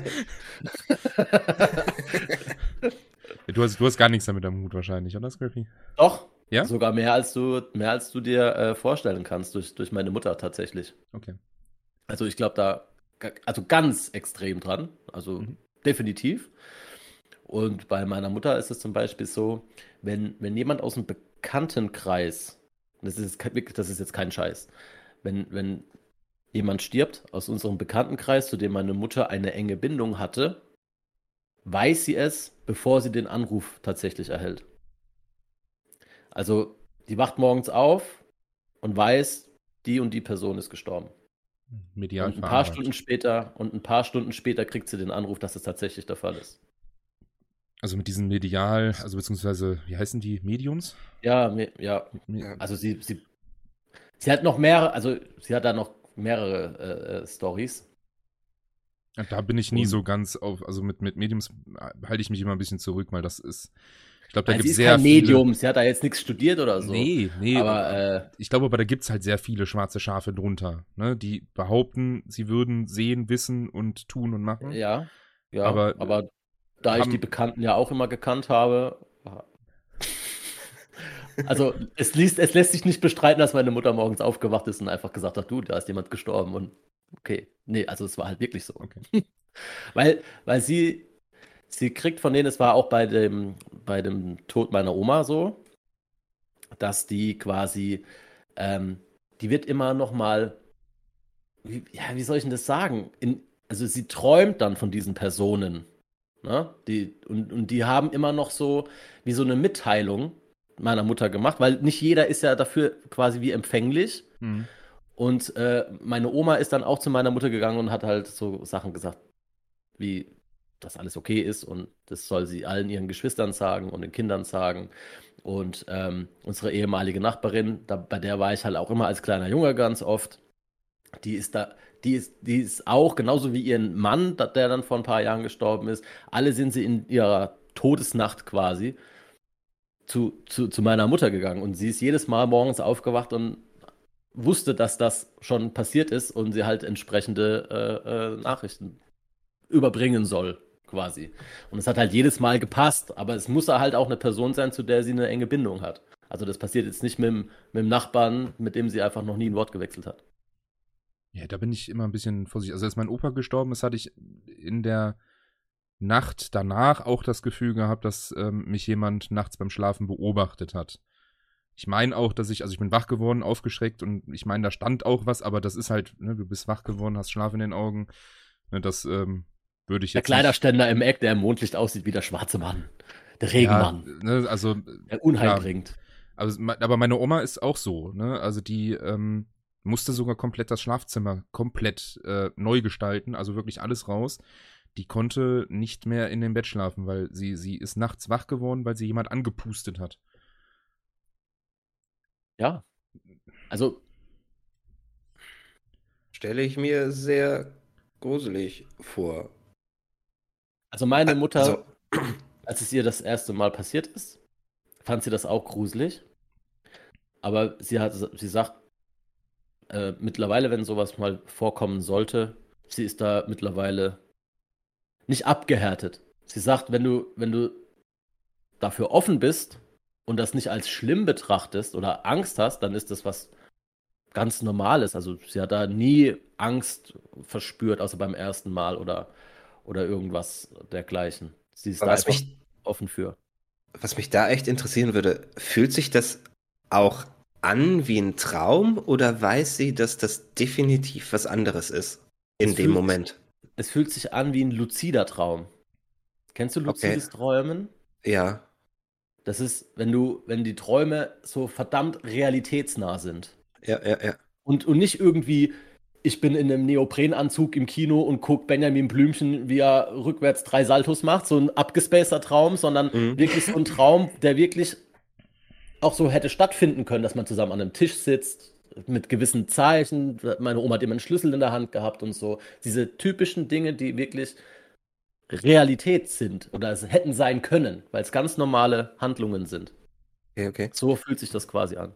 Du hast gar nichts damit am Hut wahrscheinlich, oder, Scrappy? Doch. Ja? Sogar mehr als du dir vorstellen kannst, durch meine Mutter tatsächlich. Okay. Also ich glaube da ganz extrem dran. Also definitiv. Und bei meiner Mutter ist es zum Beispiel so, wenn jemand aus dem Bekanntenkreis, das ist jetzt kein Scheiß, wenn jemand stirbt aus unserem Bekanntenkreis, zu dem meine Mutter eine enge Bindung hatte, weiß sie es, bevor sie den Anruf tatsächlich erhält. Also, die wacht morgens auf und weiß, die und die Person ist gestorben. Medial Und ein paar Stunden später kriegt sie den Anruf, dass es tatsächlich der Fall ist. Also mit diesen Medial, also beziehungsweise, wie heißen die, Mediums? Ja. Also sie hat noch mehrere, also sie hat da noch mehrere Storys. Da bin ich nie so ganz auf, also mit Mediums halte ich mich immer ein bisschen zurück, weil das ist, ich glaube, da gibt es sehr kein Medium, sie hat da jetzt nichts studiert oder so. Nee, aber ich glaube aber, da gibt es halt sehr viele schwarze Schafe drunter, ne, die behaupten, sie würden sehen, wissen und tun und machen. Ja, aber da ich die Bekannten ja auch immer gekannt habe, also es lässt sich nicht bestreiten, dass meine Mutter morgens aufgewacht ist und einfach gesagt hat, du, da ist jemand gestorben und Okay. Nee, also es war halt wirklich so. Okay. Weil sie kriegt von denen, es war auch bei dem Tod meiner Oma so, dass die quasi, die wird immer noch mal, wie soll ich denn das sagen? Also sie träumt dann von diesen Personen. Ne? Und die haben immer noch so wie so eine Mitteilung meiner Mutter gemacht, weil nicht jeder ist ja dafür quasi wie empfänglich. Mhm. Und meine Oma ist dann auch zu meiner Mutter gegangen und hat halt so Sachen gesagt, wie das alles okay ist und das soll sie allen ihren Geschwistern sagen und den Kindern sagen. Und unsere ehemalige Nachbarin, bei der war ich halt auch immer als kleiner Junge ganz oft. Die ist auch, genauso wie ihren Mann, der dann vor ein paar Jahren gestorben ist, alle sind sie in ihrer Todesnacht quasi zu meiner Mutter gegangen. Und sie ist jedes Mal morgens aufgewacht und wusste, dass das schon passiert ist und sie halt entsprechende Nachrichten überbringen soll, quasi. Und es hat halt jedes Mal gepasst, aber es muss halt auch eine Person sein, zu der sie eine enge Bindung hat. Also das passiert jetzt nicht mit dem Nachbarn, mit dem sie einfach noch nie ein Wort gewechselt hat. Ja, da bin ich immer ein bisschen vorsichtig. Also als mein Opa gestorben ist, hatte ich in der Nacht danach auch das Gefühl gehabt, dass mich jemand nachts beim Schlafen beobachtet hat. Ich meine auch, dass ich bin wach geworden, aufgeschreckt und ich meine, da stand auch was, aber das ist halt, ne, du bist wach geworden, hast Schlaf in den Augen. Ne, das würde ich Der jetzt Kleiderständer im Eck, der im Mondlicht aussieht wie der schwarze Mann. Der Regenmann. Ja, ne, also der Unheil ja, bringt. aber meine Oma ist auch so, ne? Also die musste sogar komplett das Schlafzimmer komplett neu gestalten, also wirklich alles raus. Die konnte nicht mehr in dem Bett schlafen, weil sie ist nachts wach geworden, weil sie jemand angepustet hat. Ja. Also. Stelle ich mir sehr gruselig vor. Also meine Mutter, Also, als es ihr das erste Mal passiert ist, fand sie das auch gruselig. Aber sie sagt, mittlerweile, wenn sowas mal vorkommen sollte, sie ist da mittlerweile nicht abgehärtet. Sie sagt, wenn du dafür offen bist und das nicht als schlimm betrachtest oder Angst hast, dann ist das was ganz Normales. Also sie hat da nie Angst verspürt, außer beim ersten Mal oder irgendwas dergleichen. Sie ist da was einfach offen für. was mich da echt interessieren würde, fühlt sich das auch an wie ein Traum oder weiß sie, dass das definitiv was anderes ist in dem Moment? Es fühlt sich an wie ein luzider Traum. Kennst du luzides Träumen? Ja. Das ist, wenn die Träume so verdammt realitätsnah sind. Ja. Und nicht irgendwie, ich bin in einem Neoprenanzug im Kino und gucke Benjamin Blümchen, wie er rückwärts 3 Saltos macht, so ein abgespaceter Traum, sondern wirklich so ein Traum, der wirklich auch so hätte stattfinden können, dass man zusammen an einem Tisch sitzt, mit gewissen Zeichen. Meine Oma hat immer einen Schlüssel in der Hand gehabt und so. Diese typischen Dinge, die wirklich Realität sind oder es hätten sein können, weil es ganz normale Handlungen sind. Okay. So fühlt sich das quasi an.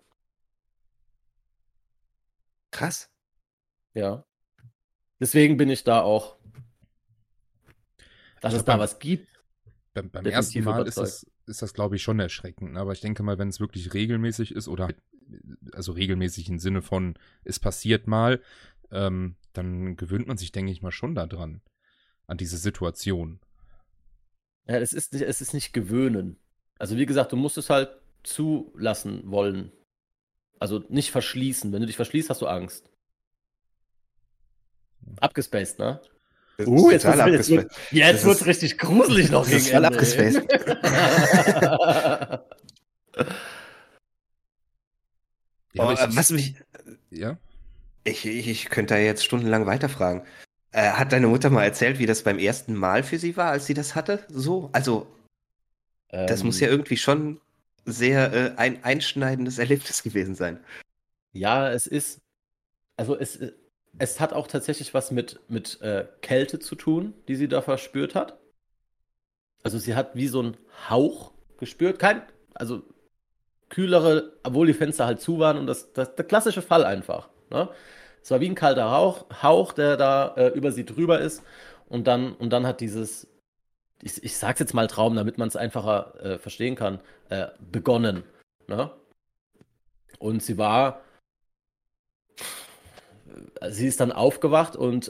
Krass. Ja. Deswegen bin ich da auch, dass es da was gibt. Beim ersten Mal ist das, glaube ich, schon erschreckend. Ne? Aber ich denke mal, wenn es wirklich regelmäßig ist oder also regelmäßig im Sinne von, es passiert mal, dann gewöhnt man sich, denke ich mal, schon daran, an diese Situation. Ja, es ist nicht gewöhnen. Also wie gesagt, du musst es halt zulassen wollen. Also nicht verschließen. Wenn du dich verschließt, hast du Angst. Abgespaced, ne? Das ist Jetzt total wird es richtig gruselig noch das ist gegen voll Ende. abgespaced. Ja, was mich. Ja? Ich könnte da jetzt stundenlang weiterfragen. Hat deine Mutter mal erzählt, wie das beim ersten Mal für sie war, als sie das hatte? So? Also, das muss ja irgendwie schon sehr ein einschneidendes Erlebnis gewesen sein. Ja, es ist. Also es hat auch tatsächlich was mit Kälte zu tun, die sie da verspürt hat. Also sie hat wie so einen Hauch gespürt. Also kühlere, obwohl die Fenster halt zu waren und das der klassische Fall einfach. Ne? Es war wie ein kalter Hauch, der da über sie drüber ist. Und dann hat dieses, ich sag's jetzt mal Traum, damit man es einfacher verstehen kann, begonnen. Ne? Und sie war sie ist dann aufgewacht und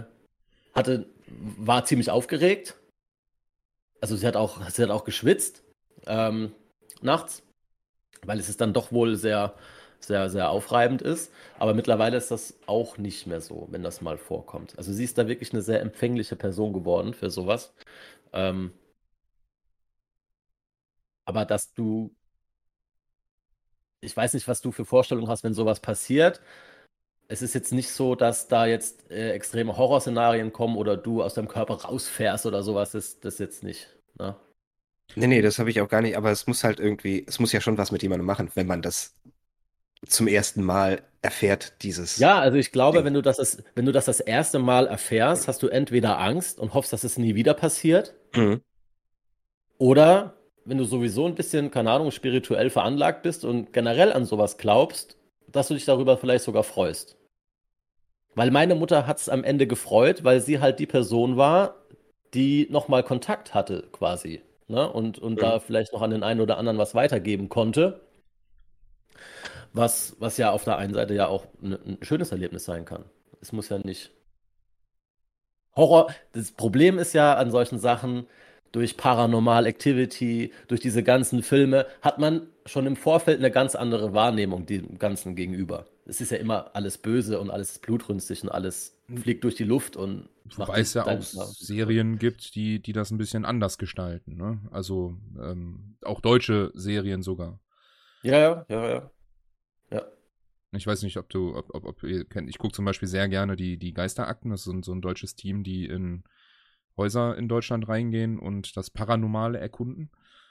war ziemlich aufgeregt. Also sie hat auch geschwitzt nachts, weil es ist dann doch wohl sehr, sehr, sehr aufreibend ist. Aber mittlerweile ist das auch nicht mehr so, wenn das mal vorkommt. Also sie ist da wirklich eine sehr empfängliche Person geworden für sowas. Ähm, aber ich weiß nicht, was du für Vorstellungen hast, wenn sowas passiert. Es ist jetzt nicht so, dass da jetzt extreme Horrorszenarien kommen oder du aus deinem Körper rausfährst oder sowas. Das jetzt nicht. Ne? Nee, das habe ich auch gar nicht, aber es muss halt irgendwie, es muss ja schon was mit jemandem machen, wenn man das zum ersten Mal erfährt, dieses Ja, also ich glaube, Ding. wenn du das erste Mal erfährst, hast du entweder Angst und hoffst, dass es nie wieder passiert, Mhm. oder wenn du sowieso ein bisschen, keine Ahnung, spirituell veranlagt bist und generell an sowas glaubst, dass du dich darüber vielleicht sogar freust. Weil meine Mutter hat es am Ende gefreut, weil sie halt die Person war, die nochmal Kontakt hatte, quasi. Ne? Und da Mhm. vielleicht noch an den einen oder anderen was weitergeben konnte, was ja auf der einen Seite ja auch ein schönes Erlebnis sein kann. Es muss ja nicht Horror. Das Problem ist ja an solchen Sachen, durch Paranormal Activity, durch diese ganzen Filme, hat man schon im Vorfeld eine ganz andere Wahrnehmung dem Ganzen gegenüber. Es ist ja immer alles böse und alles ist blutrünstig und alles fliegt durch die Luft und macht Wobei es ja auch ja. Serien gibt, die das ein bisschen anders gestalten. Ne? Also auch deutsche Serien sogar. Ja, ja, ja. Ja. Ich weiß nicht, ob ihr kennt. Ich gucke zum Beispiel sehr gerne die Geisterakten. Das ist so ein deutsches Team, die in Häuser in Deutschland reingehen und das Paranormale erkunden.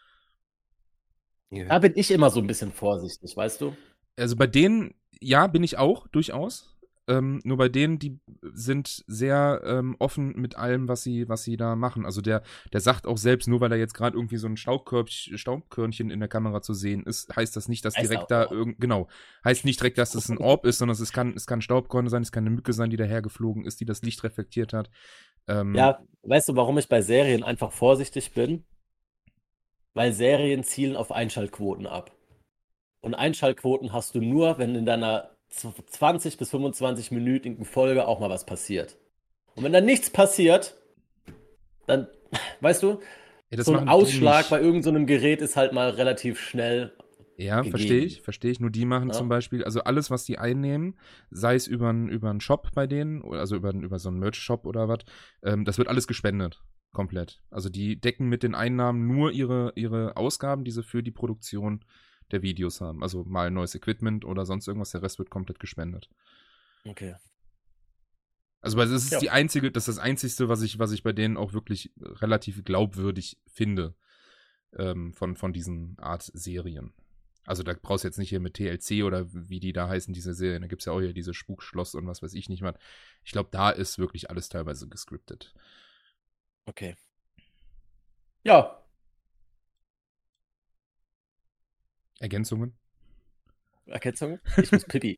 Da bin ich immer so ein bisschen vorsichtig, weißt du? Also bei denen, ja, bin ich auch, durchaus. Nur bei denen, die sind sehr offen mit allem, was sie da machen. Also der sagt auch selbst, nur weil da jetzt gerade irgendwie so ein Staubkörnchen in der Kamera zu sehen ist, heißt das nicht, dass Heißt direkt auch da Orb. genau, heißt nicht direkt, dass es ein Orb ist, sondern es kann Staubkorn sein, es kann eine Mücke sein, die dahergeflogen ist, die das Licht reflektiert hat. Ja, weißt du, warum ich bei Serien einfach vorsichtig bin? Weil Serien zielen auf Einschaltquoten ab. Und Einschaltquoten hast du nur, wenn in deiner 20 bis 25-minütigen Folge auch mal was passiert. Und wenn da nichts passiert, dann, weißt du, Ja, das so ein machen die Ausschlag nicht. bei irgend so einem Gerät ist halt mal relativ schnell Ja, gegeben. verstehe ich. Nur die machen Ja? zum Beispiel, also alles, was die einnehmen, sei es über einen Shop bei denen, also über so einen Merch-Shop oder was, das wird alles gespendet. Komplett. Also die decken mit den Einnahmen nur ihre Ausgaben, die sie für die Produktion der Videos haben. Also mal neues Equipment oder sonst irgendwas, der Rest wird komplett gespendet. Okay. Also das ist Ja. das ist das Einzigste, was ich bei denen auch wirklich relativ glaubwürdig finde, von diesen Art Serien. Also da brauchst du jetzt nicht hier mit TLC oder wie die da heißen, diese Serien. Da gibt es ja auch hier diese Spukschloss und was weiß ich nicht mehr. Ich glaube, da ist wirklich alles teilweise gescriptet. Okay. Ja, Ergänzungen? Erkennung? Ich muss Pipi.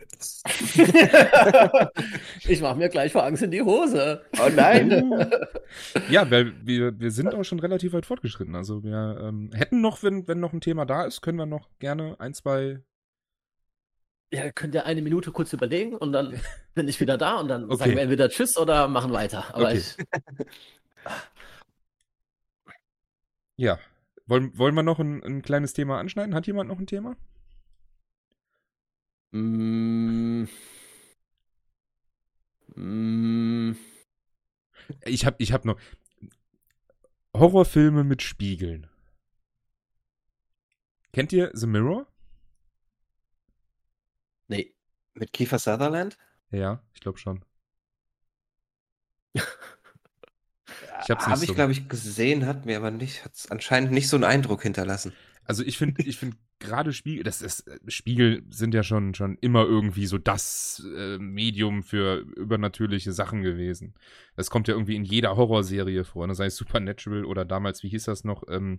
Ich mache mir gleich vor Angst in die Hose. Oh nein! Ja, weil wir sind auch schon relativ weit fortgeschritten. Also wir hätten noch, wenn noch ein Thema da ist, können wir noch gerne ein, zwei. Ja, könnt ihr eine Minute kurz überlegen und dann bin ich wieder da und dann Okay. sagen wir entweder Tschüss oder machen weiter. Aber Okay. Ja. Wollen wir noch ein kleines Thema anschneiden? Hat jemand noch ein Thema? Ich hab noch Horrorfilme mit Spiegeln. Kennt ihr The Mirror? Nee. Mit Kiefer Sutherland? Ja, ich glaube schon. Ich hab's nicht Habe ich, so. glaube ich, gesehen, hat es anscheinend nicht so einen Eindruck hinterlassen. Also ich finde gerade Spiegel sind ja schon immer irgendwie so das Medium für übernatürliche Sachen gewesen. Das kommt ja irgendwie in jeder Horrorserie vor, ne? Sei es Supernatural oder damals, wie hieß das noch?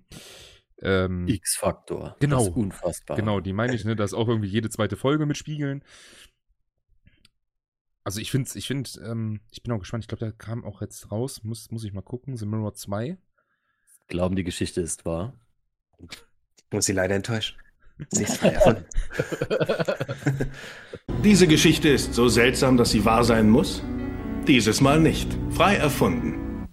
X-Faktor. Genau. Das ist unfassbar. Genau, die meine ich, ne? Da ist auch irgendwie jede zweite Folge mit Spiegeln. Also ich bin auch gespannt. Ich glaube, der kam auch jetzt raus. Muss ich mal gucken. The Mirror 2. Glauben, die Geschichte ist wahr. Ich muss sie leider enttäuschen. Sie ist frei erfunden. Diese Geschichte ist so seltsam, dass sie wahr sein muss. Dieses Mal nicht. Frei erfunden.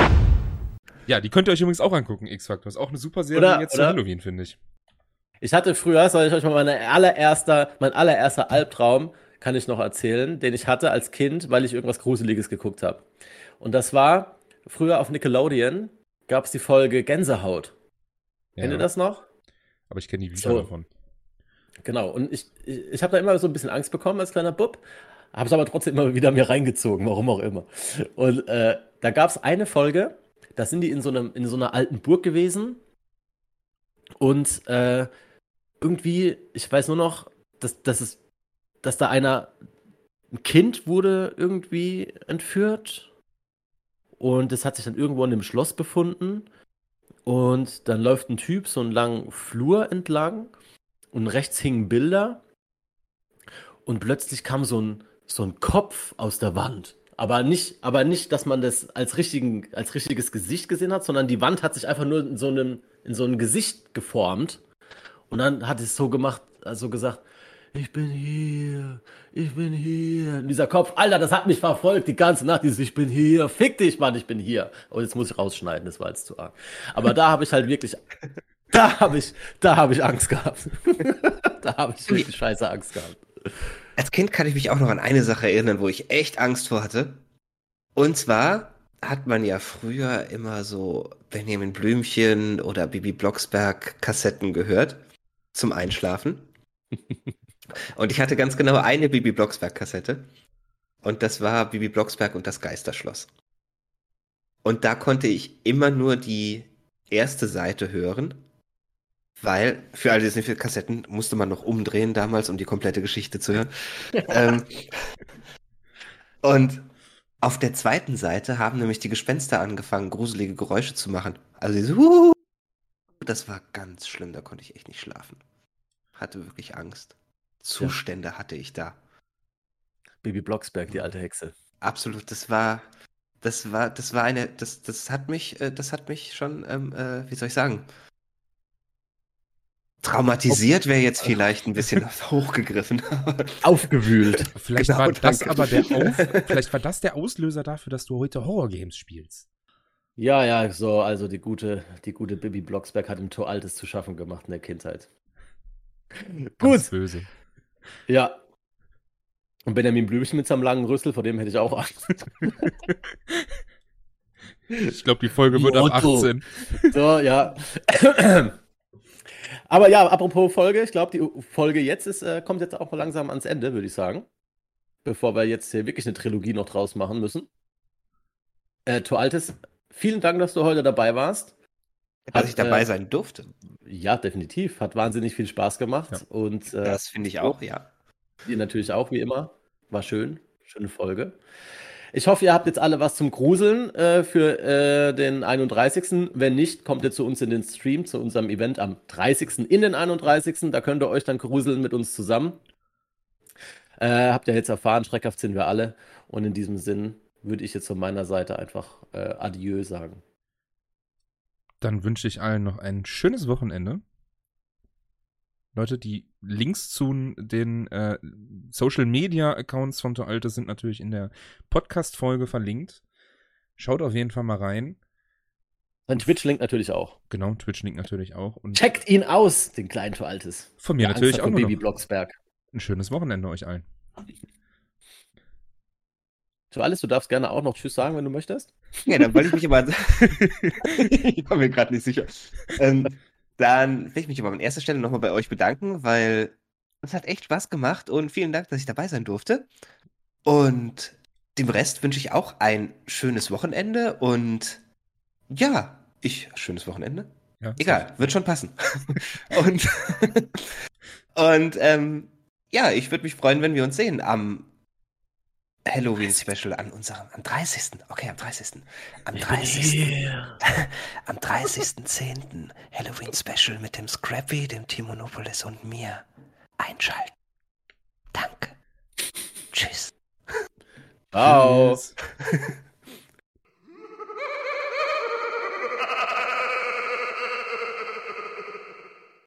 Ja, die könnt ihr euch übrigens auch angucken, X-Factor. Ist auch eine super Serie jetzt zu Halloween, finde ich. Ich hatte früher, soll ich euch mal mein allererster Albtraum, kann ich noch erzählen, den ich hatte als Kind, weil ich irgendwas Gruseliges geguckt habe. Und das war, früher auf Nickelodeon gab es die Folge Gänsehaut. Ja. Kennt ihr das noch? Aber ich kenne die Bücher davon. Genau, und ich habe da immer so ein bisschen Angst bekommen als kleiner Bub, habe es aber trotzdem immer wieder mir reingezogen, warum auch immer. Und da gab es eine Folge, da sind die in so einer alten Burg gewesen und irgendwie, ich weiß nur noch, dass da ein Kind wurde irgendwie entführt und das hat sich dann irgendwo in dem Schloss befunden und dann läuft ein Typ so einen langen Flur entlang und rechts hingen Bilder und plötzlich kam so ein Kopf aus der Wand. Aber nicht, dass man das als richtiges Gesicht gesehen hat, sondern die Wand hat sich einfach nur in so ein Gesicht geformt. Und dann hat es so gemacht, also gesagt, ich bin hier. Und dieser Kopf, Alter, das hat mich verfolgt die ganze Nacht, dieses ich bin hier, fick dich, Mann, ich bin hier. Und jetzt muss ich rausschneiden, das war jetzt zu arg. Aber da habe ich halt wirklich, da habe ich Angst gehabt. Da habe ich richtig scheiße Angst gehabt. Als Kind kann ich mich auch noch an eine Sache erinnern, wo ich echt Angst vor hatte. Und zwar hat man ja früher immer so Benjamin Blümchen oder Bibi Blocksberg Kassetten gehört zum Einschlafen. Und ich hatte ganz genau eine Bibi Blocksberg Kassette. Und das war Bibi Blocksberg und das Geisterschloss. Und da konnte ich immer nur die erste Seite hören. Weil, für all diese Kassetten musste man noch umdrehen damals, um die komplette Geschichte zu hören. Und auf der zweiten Seite haben nämlich die Gespenster angefangen, gruselige Geräusche zu machen. Also diese das war ganz schlimm, da konnte ich echt nicht schlafen. Hatte wirklich Angst. Zustände hatte ich da. Bibi Blocksberg, die alte Hexe. Absolut, das hat mich schon, wie soll ich sagen, traumatisiert wäre jetzt vielleicht ein bisschen hochgegriffen. Aufgewühlt. Vielleicht Genau, war das danke. aber vielleicht war das der Auslöser dafür, dass du heute Horrorgames spielst. Ja, so, also die gute Bibi Blocksberg hat im Tor Altes zu schaffen gemacht in der Kindheit. Ganz Gut. böse. Ja. Und Benjamin Blümchen mit seinem langen Rüssel, vor dem hätte ich auch Angst. Ich glaube, die Folge wird ab Otto. 18. So, ja. Aber ja, apropos Folge, ich glaube, die Folge jetzt kommt jetzt auch langsam ans Ende, würde ich sagen. Bevor wir jetzt hier wirklich eine Trilogie noch draus machen müssen. Tor Altes, vielen Dank, dass du heute dabei warst. Dass ich dabei sein durfte. Ja, definitiv. Hat wahnsinnig viel Spaß gemacht. Ja. Und Das finde ich auch, ja. ihr natürlich auch, wie immer. War schön. Schöne Folge. Ich hoffe, ihr habt jetzt alle was zum Gruseln für den 31. Wenn nicht, kommt ihr zu uns in den Stream, zu unserem Event am 30. in den 31. Da könnt ihr euch dann gruseln mit uns zusammen. Habt ihr jetzt erfahren, schreckhaft sind wir alle. Und in diesem Sinn würde ich jetzt von meiner Seite einfach Adieu sagen. Dann wünsche ich allen noch ein schönes Wochenende. Leute, die Links zu den Social-Media-Accounts von Tor Altes sind natürlich in der Podcast-Folge verlinkt. Schaut auf jeden Fall mal rein. Sein Twitch-Link natürlich auch. Genau, Twitch-Link natürlich auch. Und Checkt ihn aus, den kleinen Tor Altes. von mir Der natürlich Angst auch von nur Bibi noch Blocksberg. ein schönes Wochenende euch allen. Tor Altes, du darfst gerne auch noch Tschüss sagen, wenn du möchtest. Ja, dann wollte ich mich aber. Ich war mir gerade nicht sicher. Dann will ich mich aber an erster Stelle nochmal bei euch bedanken, weil es hat echt Spaß gemacht und vielen Dank, dass ich dabei sein durfte. Und dem Rest wünsche ich auch ein schönes Wochenende und ja, schönes Wochenende. Ja, Egal, wird schon passen. Und ja, ich würde mich freuen, wenn wir uns sehen am Halloween-Special am 30. Okay, am 30. Am 30. Am 30.10. Halloween-Special mit dem Scrappy, dem Timonopolis und mir. Einschalten. Danke. Tschüss. Ciao. Tschüss.